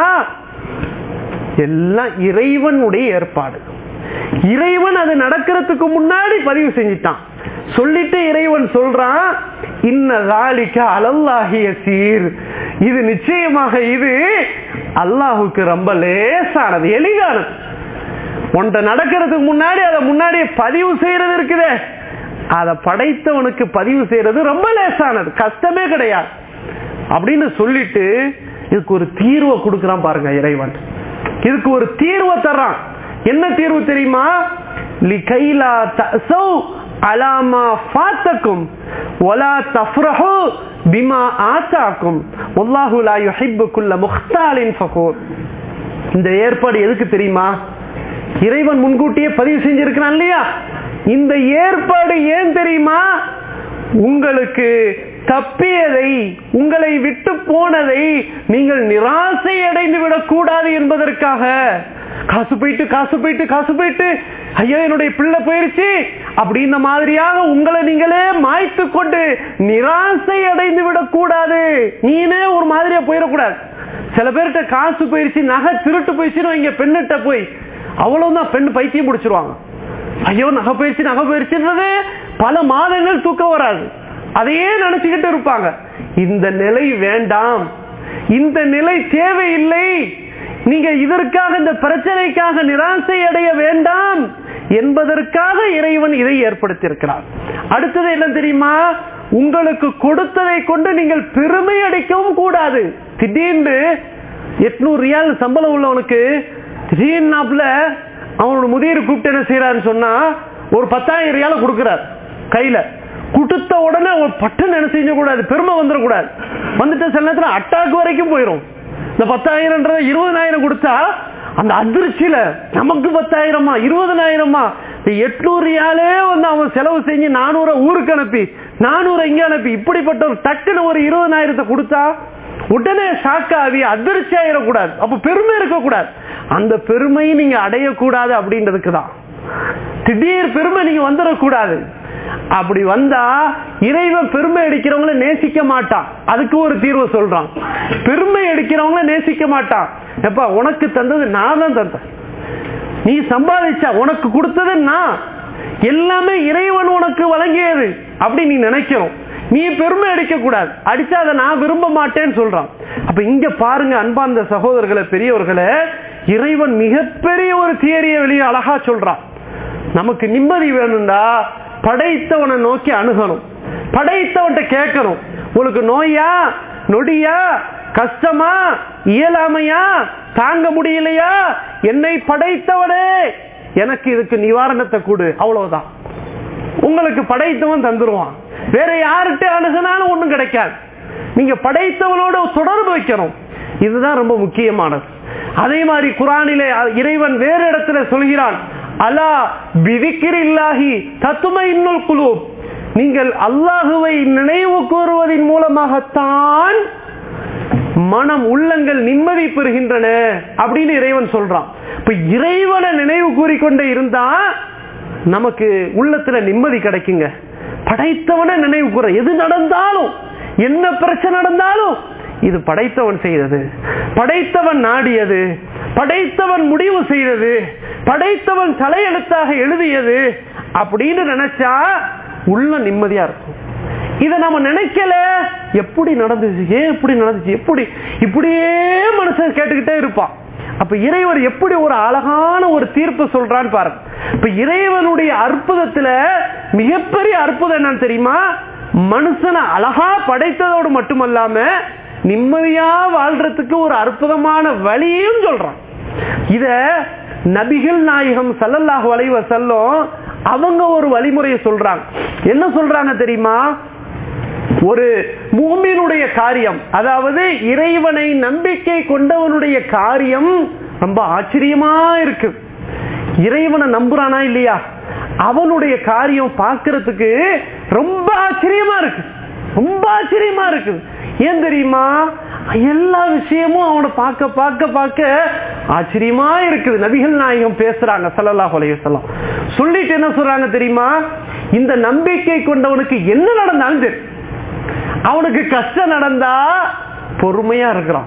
எல்லாம் இறைவனுடைய ஏற்பாடு. இறைவன் அது நடக்கிறதுக்கு முன்னாடி பதிவு செஞ்சிட்டான். சொல்லிட்டு இறைவன் சொல்றான், இன்ன ذلك அலல்லாஹி யஸீர், இது நிச்சயமாக இது அல்லாஹுக்கு ரொம்ப லேசானது, எளிதானது. ஒன்றை நடக்கிறதுக்கு முன்னாடி அதை முன்னாடியே பதிவு செய்யறது இருக்குதே, அதை படைத்தவனுக்கு பதிவு செய்யறது ரொம்ப லேசானது, கஷ்டமே கிடையாது அப்படின்னு சொல்லிட்டு இதுக்கு ஒரு தீர்வை கொடுக்கிறான் பாருங்க இறைவன். இதுக்கு ஒரு தீர்வை தர்றான். என்ன தீர்வு தெரியுமா, லிகைலா தஸௌ அலாமா ஃபாத்தகும் வலா தஃப்ரஹு பிமா ஆதாகும் வல்லாஹு லா யுஹிப்பு குல்ல முக்தாலின் ஃபகூர். இந்த ஏற்பாடு எதுக்கு தெரியுமா, இறைவன் முன்கூட்டியே பதிவு செஞ்சிருக்கிறான் இல்லையா. இந்த ஏற்பாடு ஏன் தெரியுமா, உங்களுக்கு தப்பியதை, உங்களை விட்டு போனதை நீங்கள் நிராசை அடைந்து விடக் கூடாது என்பதற்காக. காசு போயிட்டு காசு போயிட்டு காசு போயிட்டு ஐயோ என்னுடைய பிள்ளை போயிருச்சு அப்படின்ற மாதிரியாக உங்களை நீங்களே மாய்த்து கொண்டு நிராசை அடைந்து விடக்கூடாது, நீனே ஒரு மாதிரியா போயிடக்கூடாது. சில பேர்கிட்ட காசு போயிருச்சு, நகை திருட்டு போயிடுச்சுன்னு இங்க பெண்ணிட்ட போய் அவ்வளவுதான், பெண் பைத்தியம் முடிச்சிருவாங்க. ஐயோ நகை போயிடுச்சு நகை போயிடுச்சுன்றது பல மாதங்கள் தூக்கம் வராது, அதையே நினைச்சுக்கிட்டு இருப்பாங்க. இந்த நிலை வேண்டாம், இந்த நிலை தேவையில்லை. நீங்க இதற்காக, இந்த பிரச்சனைக்காக நிராசை அடைய வேண்டாம் என்பதற்காக இறைவன் இதை ஏற்படுத்தி இருக்கிறார். அடுத்தது என்ன தெரியுமா, உங்களுக்கு கொடுத்ததை கொண்டு நீங்கள் பெருமை அடிக்கவும் கூடாது. திடீர்னு எட்நூறு ரியால் சம்பளம் உள்ளவனுக்கு திடீர்னாப்ல அவனோட முதியர் கூப்பிட்டு என்ன செய்யறாருன்னு சொன்னா ஒரு பத்தாயிரம் ரியால கொடுக்கிறார் கையில. கொடுத்த உடனே ஒரு பட்டன் என்ன செய்ய கூடாது, பெருமை வந்துடக்கூடாது. வந்துட்டு சில நேரத்தில் அட்டாக் வரைக்கும் போயிடும். இந்த பத்தாயிரம் இருபதாயிரம் கொடுத்தா அந்த அதிர்ச்சியில நமக்கு பத்தாயிரமா இருபதனாயிரமா எட்நூறு ரியாலே வந்து அவன் செலவு செஞ்சு நானூறு ஊருக்கு அனுப்பி நானூறு இங்க அனுப்பி இப்படிப்பட்ட ஒரு டக்குன்னு ஒரு இருபதாயிரத்தை கொடுத்தா உடனே ஷாக்காவி அதிர்ச்சி ஆயிடக்கூடாது. அப்ப பெருமை இருக்கக்கூடாது. அந்த பெருமையை நீங்க அடையக்கூடாது அப்படின்றதுக்கு தான். திடீர் பெருமை நீங்க வந்துடக்கூடாது. அப்படி வந்தா இறைவன் பெருமை அடிக்கிறவங்கள நேசிக்க மாட்டான். அதுக்கு ஒரு தீர்வு சொல்றான். பெருமை அடிக்கிறவங்கள நேசிக்க மாட்டான். எப்ப உனக்கு தந்தது நான் தான் தந்தேன், நீ சம்பாதிச்சா உனக்கு கொடுத்தது நான், எல்லாமே இறைவன் உனக்கு வழங்கியது அப்படி நீ நினைக்கணும். நீ பெருமை அடிக்க கூடாது. அடிச்சா அதை நான் விரும்ப மாட்டேன்னு சொல்றான். அப்ப இங்க பாருங்க அன்பார்ந்த சகோதரர்களை, பெரியவர்களே, இறைவன் மிகப்பெரிய ஒரு தியரியை வெளியே அழகா சொல்றான். நமக்கு நிம்மதி வேணும்டா படைத்தவனை நோக்கி அணுகணும், படைத்தவன்கிட்ட கேட்கணும். உங்களுக்கு நோயா நொடியா கஷ்டமா இயலாமையா தாங்க முடியலையா, என்னை படைத்தவனே எனக்கு இதுக்கு நிவாரணத்தை கொடு, அவ்வளவுதான். உங்களுக்கு படைத்தவன் தந்துருவான். வேற யார்கிட்ட அணுகினாலும் ஒண்ணும் கிடைக்காது. நீங்க படைத்தவனோட தொடர்பு வைக்கணும். இதுதான் ரொம்ப முக்கியமானது. அதே மாதிரி குர்ஆனிலே இறைவன் வேறு இடத்துல சொல்கிறான், அலா பிதிக்ரில்லாஹி தத்மைனுல் குலூப், நீங்கள் அல்லாஹுவை நினைவு கூறுவதன் மூலமாகத்தான் மனம் உள்ளங்கள் நிம்மதி பெறுகின்றன அப்படின்னு இறைவன் சொல்றான். இப்ப இறைவனை நினைவு கூறிக்கொண்டே இருந்தா நமக்கு உள்ளத்துல நிம்மதி கிடைக்குங்க. படைத்தவனை நினைவு கூற, எது நடந்தாலும் என்ன பிரச்சனை நடந்தாலும் இது படைத்தவன் செய்தது, படைத்தவன் நாடியது, படைத்தவன் முடிவு செய்தது, படைத்தவன் தலையெழுத்தாக எழுதியது அப்படின்னு நினைச்சா உள்ள நிம்மதியா இருக்கும். இத நம்ம நினைக்கல, எப்படி நடந்துச்சு, ஏன் இப்படி நடந்துச்சு, எப்படி இப்படியே மனுஷன் கேட்டுக்கிட்டே இருப்பான். அப்ப இறைவன் எப்படி ஒரு அழகான ஒரு தீர்ப்பு சொல்றான்னு பாருங்க. இப்ப இறைவனுடைய அற்புதத்துல மிகப்பெரிய அற்புதம் என்னன்னு தெரியுமா? மனுஷனை அழகா படைத்ததோடு மட்டுமல்லாம நிம்மதியா வாழ்றதுக்கு ஒரு அற்புதமான வழியையும் சொல்றான். இத நபிகள் நாயகம் ஸல்லல்லாஹு அலைஹி வஸல்லம் அவங்க ஒரு வழிமுறையை சொல்றாங்க. என்ன சொல்றாங்க தெரியுமா? ஒரு மூமினுடைய காரியம், அதாவது இறைவனை நம்பிக்கை கொண்டவனுடைய காரியம் ரொம்ப ஆச்சரியமா இருக்கு. இறைவனை நம்புறானா இல்லையா, அவனுடைய காரியம் பார்க்கிறதுக்கு ரொம்ப ஆச்சரியமா இருக்கு, ரொம்ப ஆச்சரியமா இருக்கு. ஏன் தெரியுமா? எல்லா விஷயமும் அவனை பார்க்க பார்க்க பார்க்க ஆச்சரியமா இருக்குது. நபிகள் நாயகம் பேசுறாங்க ஸல்லல்லாஹு அலைஹி வஸல்லம். சொல்லிட்டு என்ன சொல்றாங்க தெரியுமா? இந்த நம்பிக்கை கொண்டவனுக்கு என்ன நடந்தாலும் சரி, அவனுக்கு கஷ்டம் நடந்தா பொறுமையா இருக்கிறான்.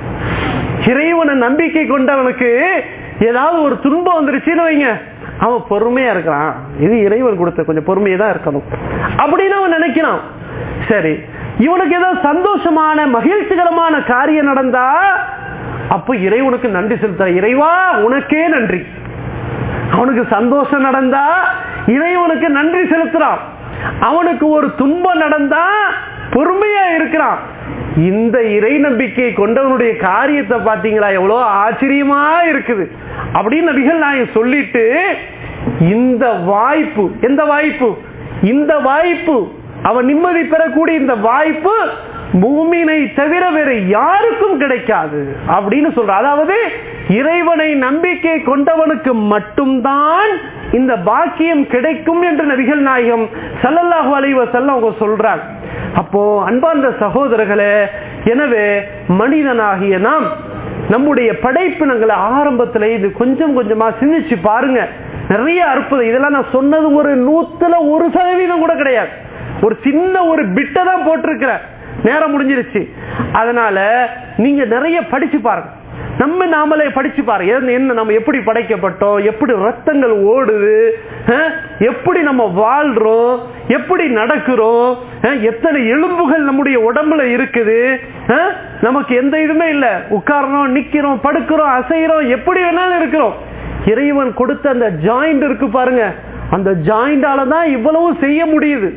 இறைவனை நம்பிக்கை கொண்டவனுக்கு ஏதாவது ஒரு துன்பம் வந்துருச்சுன்னு வைங்க, அவன் பொறுமையா இருக்கிறான். இது இறைவன் கொடுத்த கொஞ்சம் பொறுமையா தான் இருக்கணும் அப்படின்னு அவன் நினைக்கிறான். சரி, இவனுக்கு ஏதோ சந்தோஷமான மகிழ்ச்சிகரமான காரியம் நடந்தா அப்ப இறைவனுக்கு நன்றி செலுத்த, இறைவா உனக்கே நன்றி. அவனுக்கு சந்தோஷம் நடந்தா இறைவனுக்கு நன்றி செலுத்துறான். அவனுக்கு ஒரு துன்பம் நடந்தா பொறுமையா இருக்கிறான். இந்த இறை நம்பிக்கை கொண்டவனுடைய காரியத்தை பாத்தீங்களா, எவ்வளவு ஆச்சரியமா இருக்குது அப்படின்னு நபிகள் நாயகம் சொல்லிட்டு, இந்த வாய்ப்பு, எந்த வாய்ப்பு, இந்த வாய்ப்பு அவன் நிம்மதி பெறக்கூடிய இந்த வாய்ப்பு பூமியை தவிர வேற யாருக்கும் கிடைக்காது அப்படின்னு சொல்ற. அதாவது இறைவனை நம்பிக்கை கொண்டவனுக்கு மட்டும்தான் இந்த பாக்கியம் கிடைக்கும் என்று நபிகள் நாயகம் ஸல்லல்லாஹு அலைஹி வஸல்லம் அவங்க சொல்றாங்க. அப்போ அன்பார்ந்த சகோதரர்களே, எனவே மனிதனாகிய நாம் நம்முடைய படைப்பினங்களை ஆரம்பத்துல இது கொஞ்சம் கொஞ்சமா சிந்திச்சு பாருங்க. நிறைய அற்புதம். இதெல்லாம் நான் சொன்னது ஒரு நூத்துல ஒரு சதவீதம் கூட கிடையாது. ஒரு சின்ன ஒரு பிட்டை தான் போட்டிருக்கிற, நேரம் முடிஞ்சிருச்சு. அதனால நீங்க நிறைய படிச்சு பாருங்க. நம்ம நாமளே படிச்சு பாருங்க. என்ன நம்ம எப்படி படைக்கப்பட்டோம், எப்படி ரத்தங்கள் ஓடுது, எப்படி நம்ம வாழ்றோம், எப்படி நடக்கிறோம், எத்தனை எலும்புகள் நம்முடைய உடம்புல இருக்குது, நமக்கு எந்த இதுமே இல்ல, உட்காரணும், நிக்கிறோம், படுக்கிறோம், அசைறோம், எப்படி வேணாலும் இருக்கிறோம். இறைவன் கொடுத்த அந்த ஜாயிண்ட் இருக்கு பாருங்க, அந்த ஜாயிண்டால தான் இவ்வளவு செய்ய முடியுது.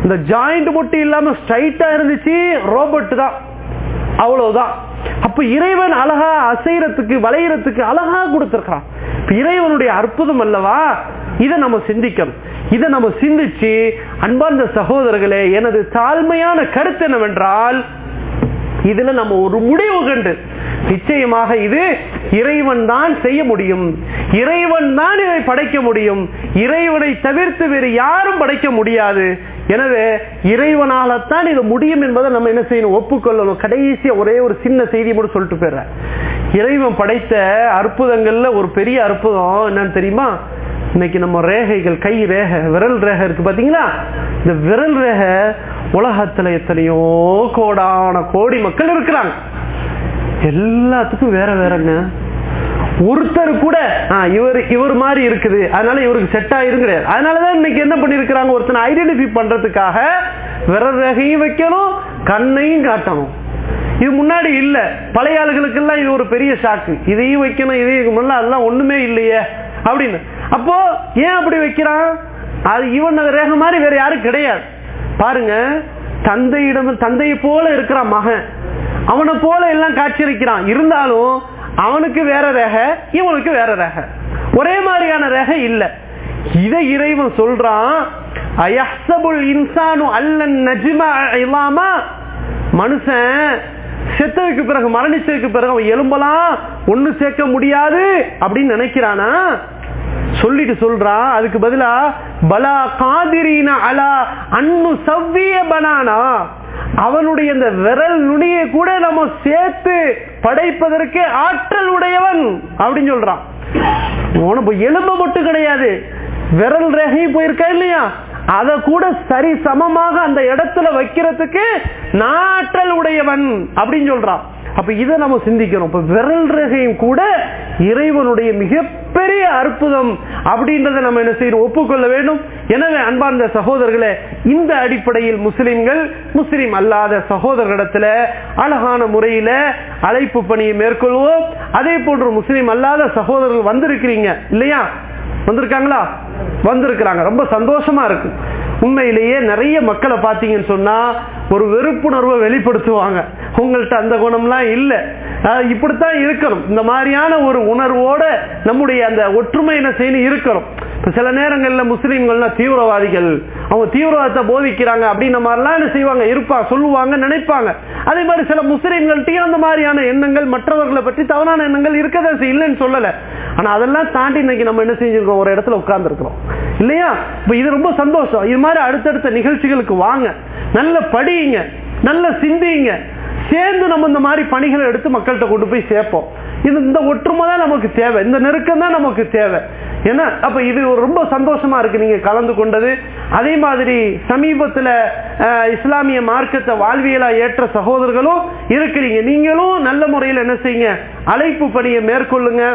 இந்த ஜாயிண்ட் மட்டும் இல்லாம ஸ்ட்ரைட்டா இருந்துச்சு, ரோபோட் தான், அவ்வளவுதான். அப்ப இறைவன் அழகா அசைறதுக்கு வளையறதுக்கு அழகா கொடுத்திருக்கான். இறைவனுடைய அற்புதம் அல்லவா? இதை நம்ம சிந்திக்கணும். இதை நம்ம சிந்திச்சு, அன்பார்ந்த சகோதரர்களே, எனது தாழ்மையான கருத்து என்னவென்றால், இதுல நம்ம ஒரு முடிவு கண்டு நிச்சயமாக இது இறைவன் தான் செய்ய முடியும், இறைவன் தான் இதை படைக்க முடியும், இறைவனை தவிர்த்து வேறு யாரும் படைக்க முடியாது. எனவே இறைவனால்தான் இது முடியும் என்பதை நம்ம என்ன செய்யணும், ஒப்புக்கொள்ளணும். கடைசியா ஒரே ஒரு சின்ன செய்தி மட்டும் சொல்லிட்டு போயிடுறேன். இறைவன் படைத்த அற்புதங்கள்ல ஒரு பெரிய அற்புதம் என்னன்னு தெரியுமா? இன்னைக்கு நம்ம ரேகைகள், கை ரேகை, விரல் ரேகை இருக்கு பாத்தீங்களா? இந்த விரல் ரேகை உலகத்துல எத்தனையோ கோடான கோடி மக்கள் இருக்கிறாங்க. எல்லாத்துக்கும் வேற வேறங்க. ஒருத்தர் கூட இவர் இவர் மாதிரி இருக்குது, அதனால இவருக்கு செட் ஆயிரும் கிடையாது. அதனாலதான் இன்னைக்கு என்ன பண்ணிருக்கிறாங்க, ஒருத்தனை ஐடென்டிஃபை பண்றதுக்காக விரல் ரேகையும் வைக்கணும், கண்ணையும் காட்டணும். இது முன்னாடி இல்ல. பழைய ஆளுகளுக்கு எல்லாம் இது ஒரு பெரிய ஷாக்கு. இதையும் வைக்கணும், இதையும் அதெல்லாம் ஒண்ணுமே இல்லையே அப்படின்னு. அப்போ ஏன் அப்படி வைக்கிறான்? அது இவன் ரேகை மாதிரி வேற யாரும் கிடையாது. பாருங்க, தந்தையிடம் தந்தையை போல இருக்கிறான் மகன், அவனை போல எல்லாம் காட்சியளிக்கிறான். இருந்தாலும் அவனுக்கு வேற ரேகை, இவனுக்கு வேற ரேகை, ஒரே மாதிரியான ரேகை இல்ல. இதை இறைவன் சொல்றான், அயஹ்சபுல் இன்சானு அல்லன் நஜ்மா இலாமா, மனுஷன் செத்ததுக்கு பிறகு, மரணிச்சதுக்கு பிறகு அவன் எலும்பெல்லாம் ஒண்ணு சேர்க்க முடியாது அப்படின்னு நினைக்கிறானா? சொல்லிட்டு சொல்றான், அதுக்கு பதிலா பலா காதிரீன அலா அன்னு சவ்விய பனானா, அவனுடைய இந்த விரல் நுனியை கூட நம்ம சேர்த்து படைப்பதற்கு ஆற்றல் உடையவன் அப்படின்னு சொல்றான். உனக்கு எலும்பு மட்டும் கிடையாது, விரல் ரேகையும் போயிருக்கா இல்லையா, அத கூட சரி சமமாக அந்த இடத்துல வைக்கிறதுக்கு நாற்றல் உடையவன் அப்படின்னு சொல்றான். அப்ப இதை நம்ம சிந்திக்கணும். இப்ப விரல் ரேகையும் கூட இறைவனுடைய மிகப்பெரிய அற்புதம் அப்படின்றத நம்ம என்ன செய்யணும், ஒப்புக்கொள்ள வேண்டும். எனவே அன்பார்ந்த சகோதரர்களே, இந்த அடிப்படையில் முஸ்லிம்கள் முஸ்லிம் அல்லாத சகோதரர்களிடத்துல அழகான முறையில அழைப்பு பணியை மேற்கொள்வோம். அதே போன்று முஸ்லிம் அல்லாத சகோதரர்கள் வந்திருக்கிறீங்க இல்லையா, வந்திருக்காங்களா? வந்திருக்கிறாங்க, ரொம்ப சந்தோஷமா இருக்கு. உண்மையிலேயே நிறைய மக்களை பார்த்தீங்கன்னு சொன்னா ஒரு வெறுப்புணர்வை வெளிப்படுத்துவாங்க. உங்கள்கிட்ட அந்த குணம்லாம் இல்ல, இப்படித்தான் இருக்கணும். இந்த மாதிரியான ஒரு உணர்வோட நம்முடைய அந்த ஒற்றுமை என்ன செய்யணும் இருக்கணும். சில நேரங்கள்ல முஸ்லீம்கள்னா தீவிரவாதிகள், அவங்க தீவிரவாதத்தை போதிக்கிறாங்க அப்படின்ற மாதிரிலாம் என்ன செய்வாங்க, இருப்பாங்க, சொல்லுவாங்க, நினைப்பாங்க. அதே மாதிரி சில முஸ்லீம்கள்ட்டையும் அந்த மாதிரியான எண்ணங்கள், மற்றவர்களை பற்றி தவறான எண்ணங்கள் இருக்கதான் இல்லைன்னு சொல்லல. ஆனா அதெல்லாம் தாண்டி இன்னைக்கு நம்ம என்ன செஞ்சிருக்கோம், ஒரு இடத்துல உட்கார்ந்து இருக்கிறோம் இல்லையா? இப்ப இது ரொம்ப சந்தோஷம். இது மாதிரி அடுத்தடுத்த நிகழ்ச்சிகளுக்கு வாங்க, நல்ல படியுங்க, நல்ல சிந்திங்க, சேர்ந்து நம்ம இந்த மாதிரி பணிகளை எடுத்து மக்கள்கிட்ட கொண்டு போய் சேர்ப்போம். இது இந்த ஒற்றுமை தான் நமக்கு தேவை, இந்த நெருக்கம் தான் நமக்கு தேவை. ஏன்னா அப்ப இது ரொம்ப சந்தோஷமா இருக்கு நீங்க கலந்து கொண்டது. அதே மாதிரி சமீபத்துல இஸ்லாமிய மார்க்கத்தை வாழ்வியலா ஏற்ற சகோதரர்களும் இருக்கிறீங்க. நீங்களும் நல்ல முறையில் என்ன செய்யுங்க, அழைப்பு பணியை மேற்கொள்ளுங்க.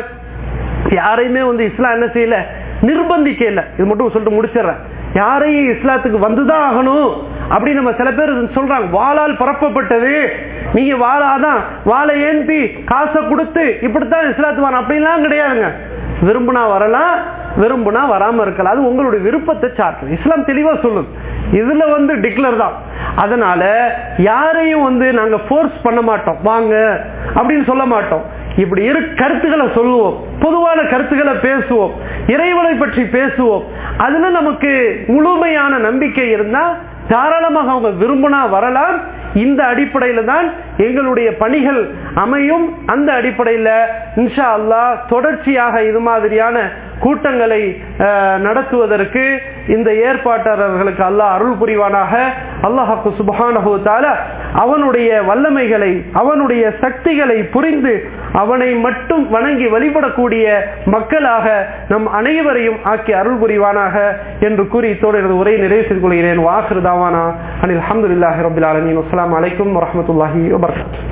யாரையுமே வந்து இஸ்லாம் என்ன செய்யல, நிர்பந்திக்க இல்ல. இது மட்டும் சொல்லிட்டு முடிச்சிடறேன். யாரையும் இஸ்லாத்துக்கு வந்துதான் ஆகணும் அப்படி நம்ம சில பேர் சொல்றாங்க, வாளால் பரப்பப்பட்டது, நீங்க வாழாதான் வாழை ஏந்தி காசை கொடுத்து இப்படித்தான் இஸ்லாத்து வரணும் அப்படின்லாம் கிடையாதுங்க. விரும்புனா வரலாம், விரும்புனா வராம இருக்கலாம், அது உங்களுடைய விருப்பத்தை சார்ந்து இஸ்லாம் தெளிவா சொல்லுது. இதுல வந்து டிக்ளர் தான். அதனால யாரையும் வந்து நாங்க போர்ஸ் பண்ண மாட்டோம், வாங்க அப்படின்னு சொல்ல மாட்டோம். இப்படி இரு கருத்துக்களை சொல்லுவோம், பொதுவான கருத்துக்களை பேசுவோம், இறைவனை பற்றி பேசுவோம். அதுல நமக்கு முழுமையான நம்பிக்கை இருந்தா தாராளமாக அவங்க விரும்பினா வரலாம். இந்த அடிப்படையில தான் எங்களுடைய பணிகள் அமையும். அந்த அடிப்படையில் இன்ஷா அல்லாஹ் தொடர்ச்சியாக இது மாதிரியான கூட்டங்களை நடத்துவதற்கு இந்த ஏற்பாட்டாளர்களுக்கு அல்லாஹ் அருள் புரிவானாக. அல்லாஹ் சுப்ஹானஹு வ தஆலா அவனுடைய வல்லமைகளை, அவனுடைய சக்திகளை புரிந்து அவனை மட்டும் வணங்கி வழிபடக்கூடிய மக்களாக நம் அனைவரையும் ஆக்கி அருள் புரிவானாக என்று கூறி தொடர்ந்து உரை நிறைவு செய்து கொள்கிறேன். வாஹிரு தாவானா அனில் அல்ஹம்துலில்லாஹி ரப்பில் ஆலமீன். அஸ்ஸலாமு அலைக்கும் வரஹ்மத்துல்லாஹி வபரகாத்துஹு.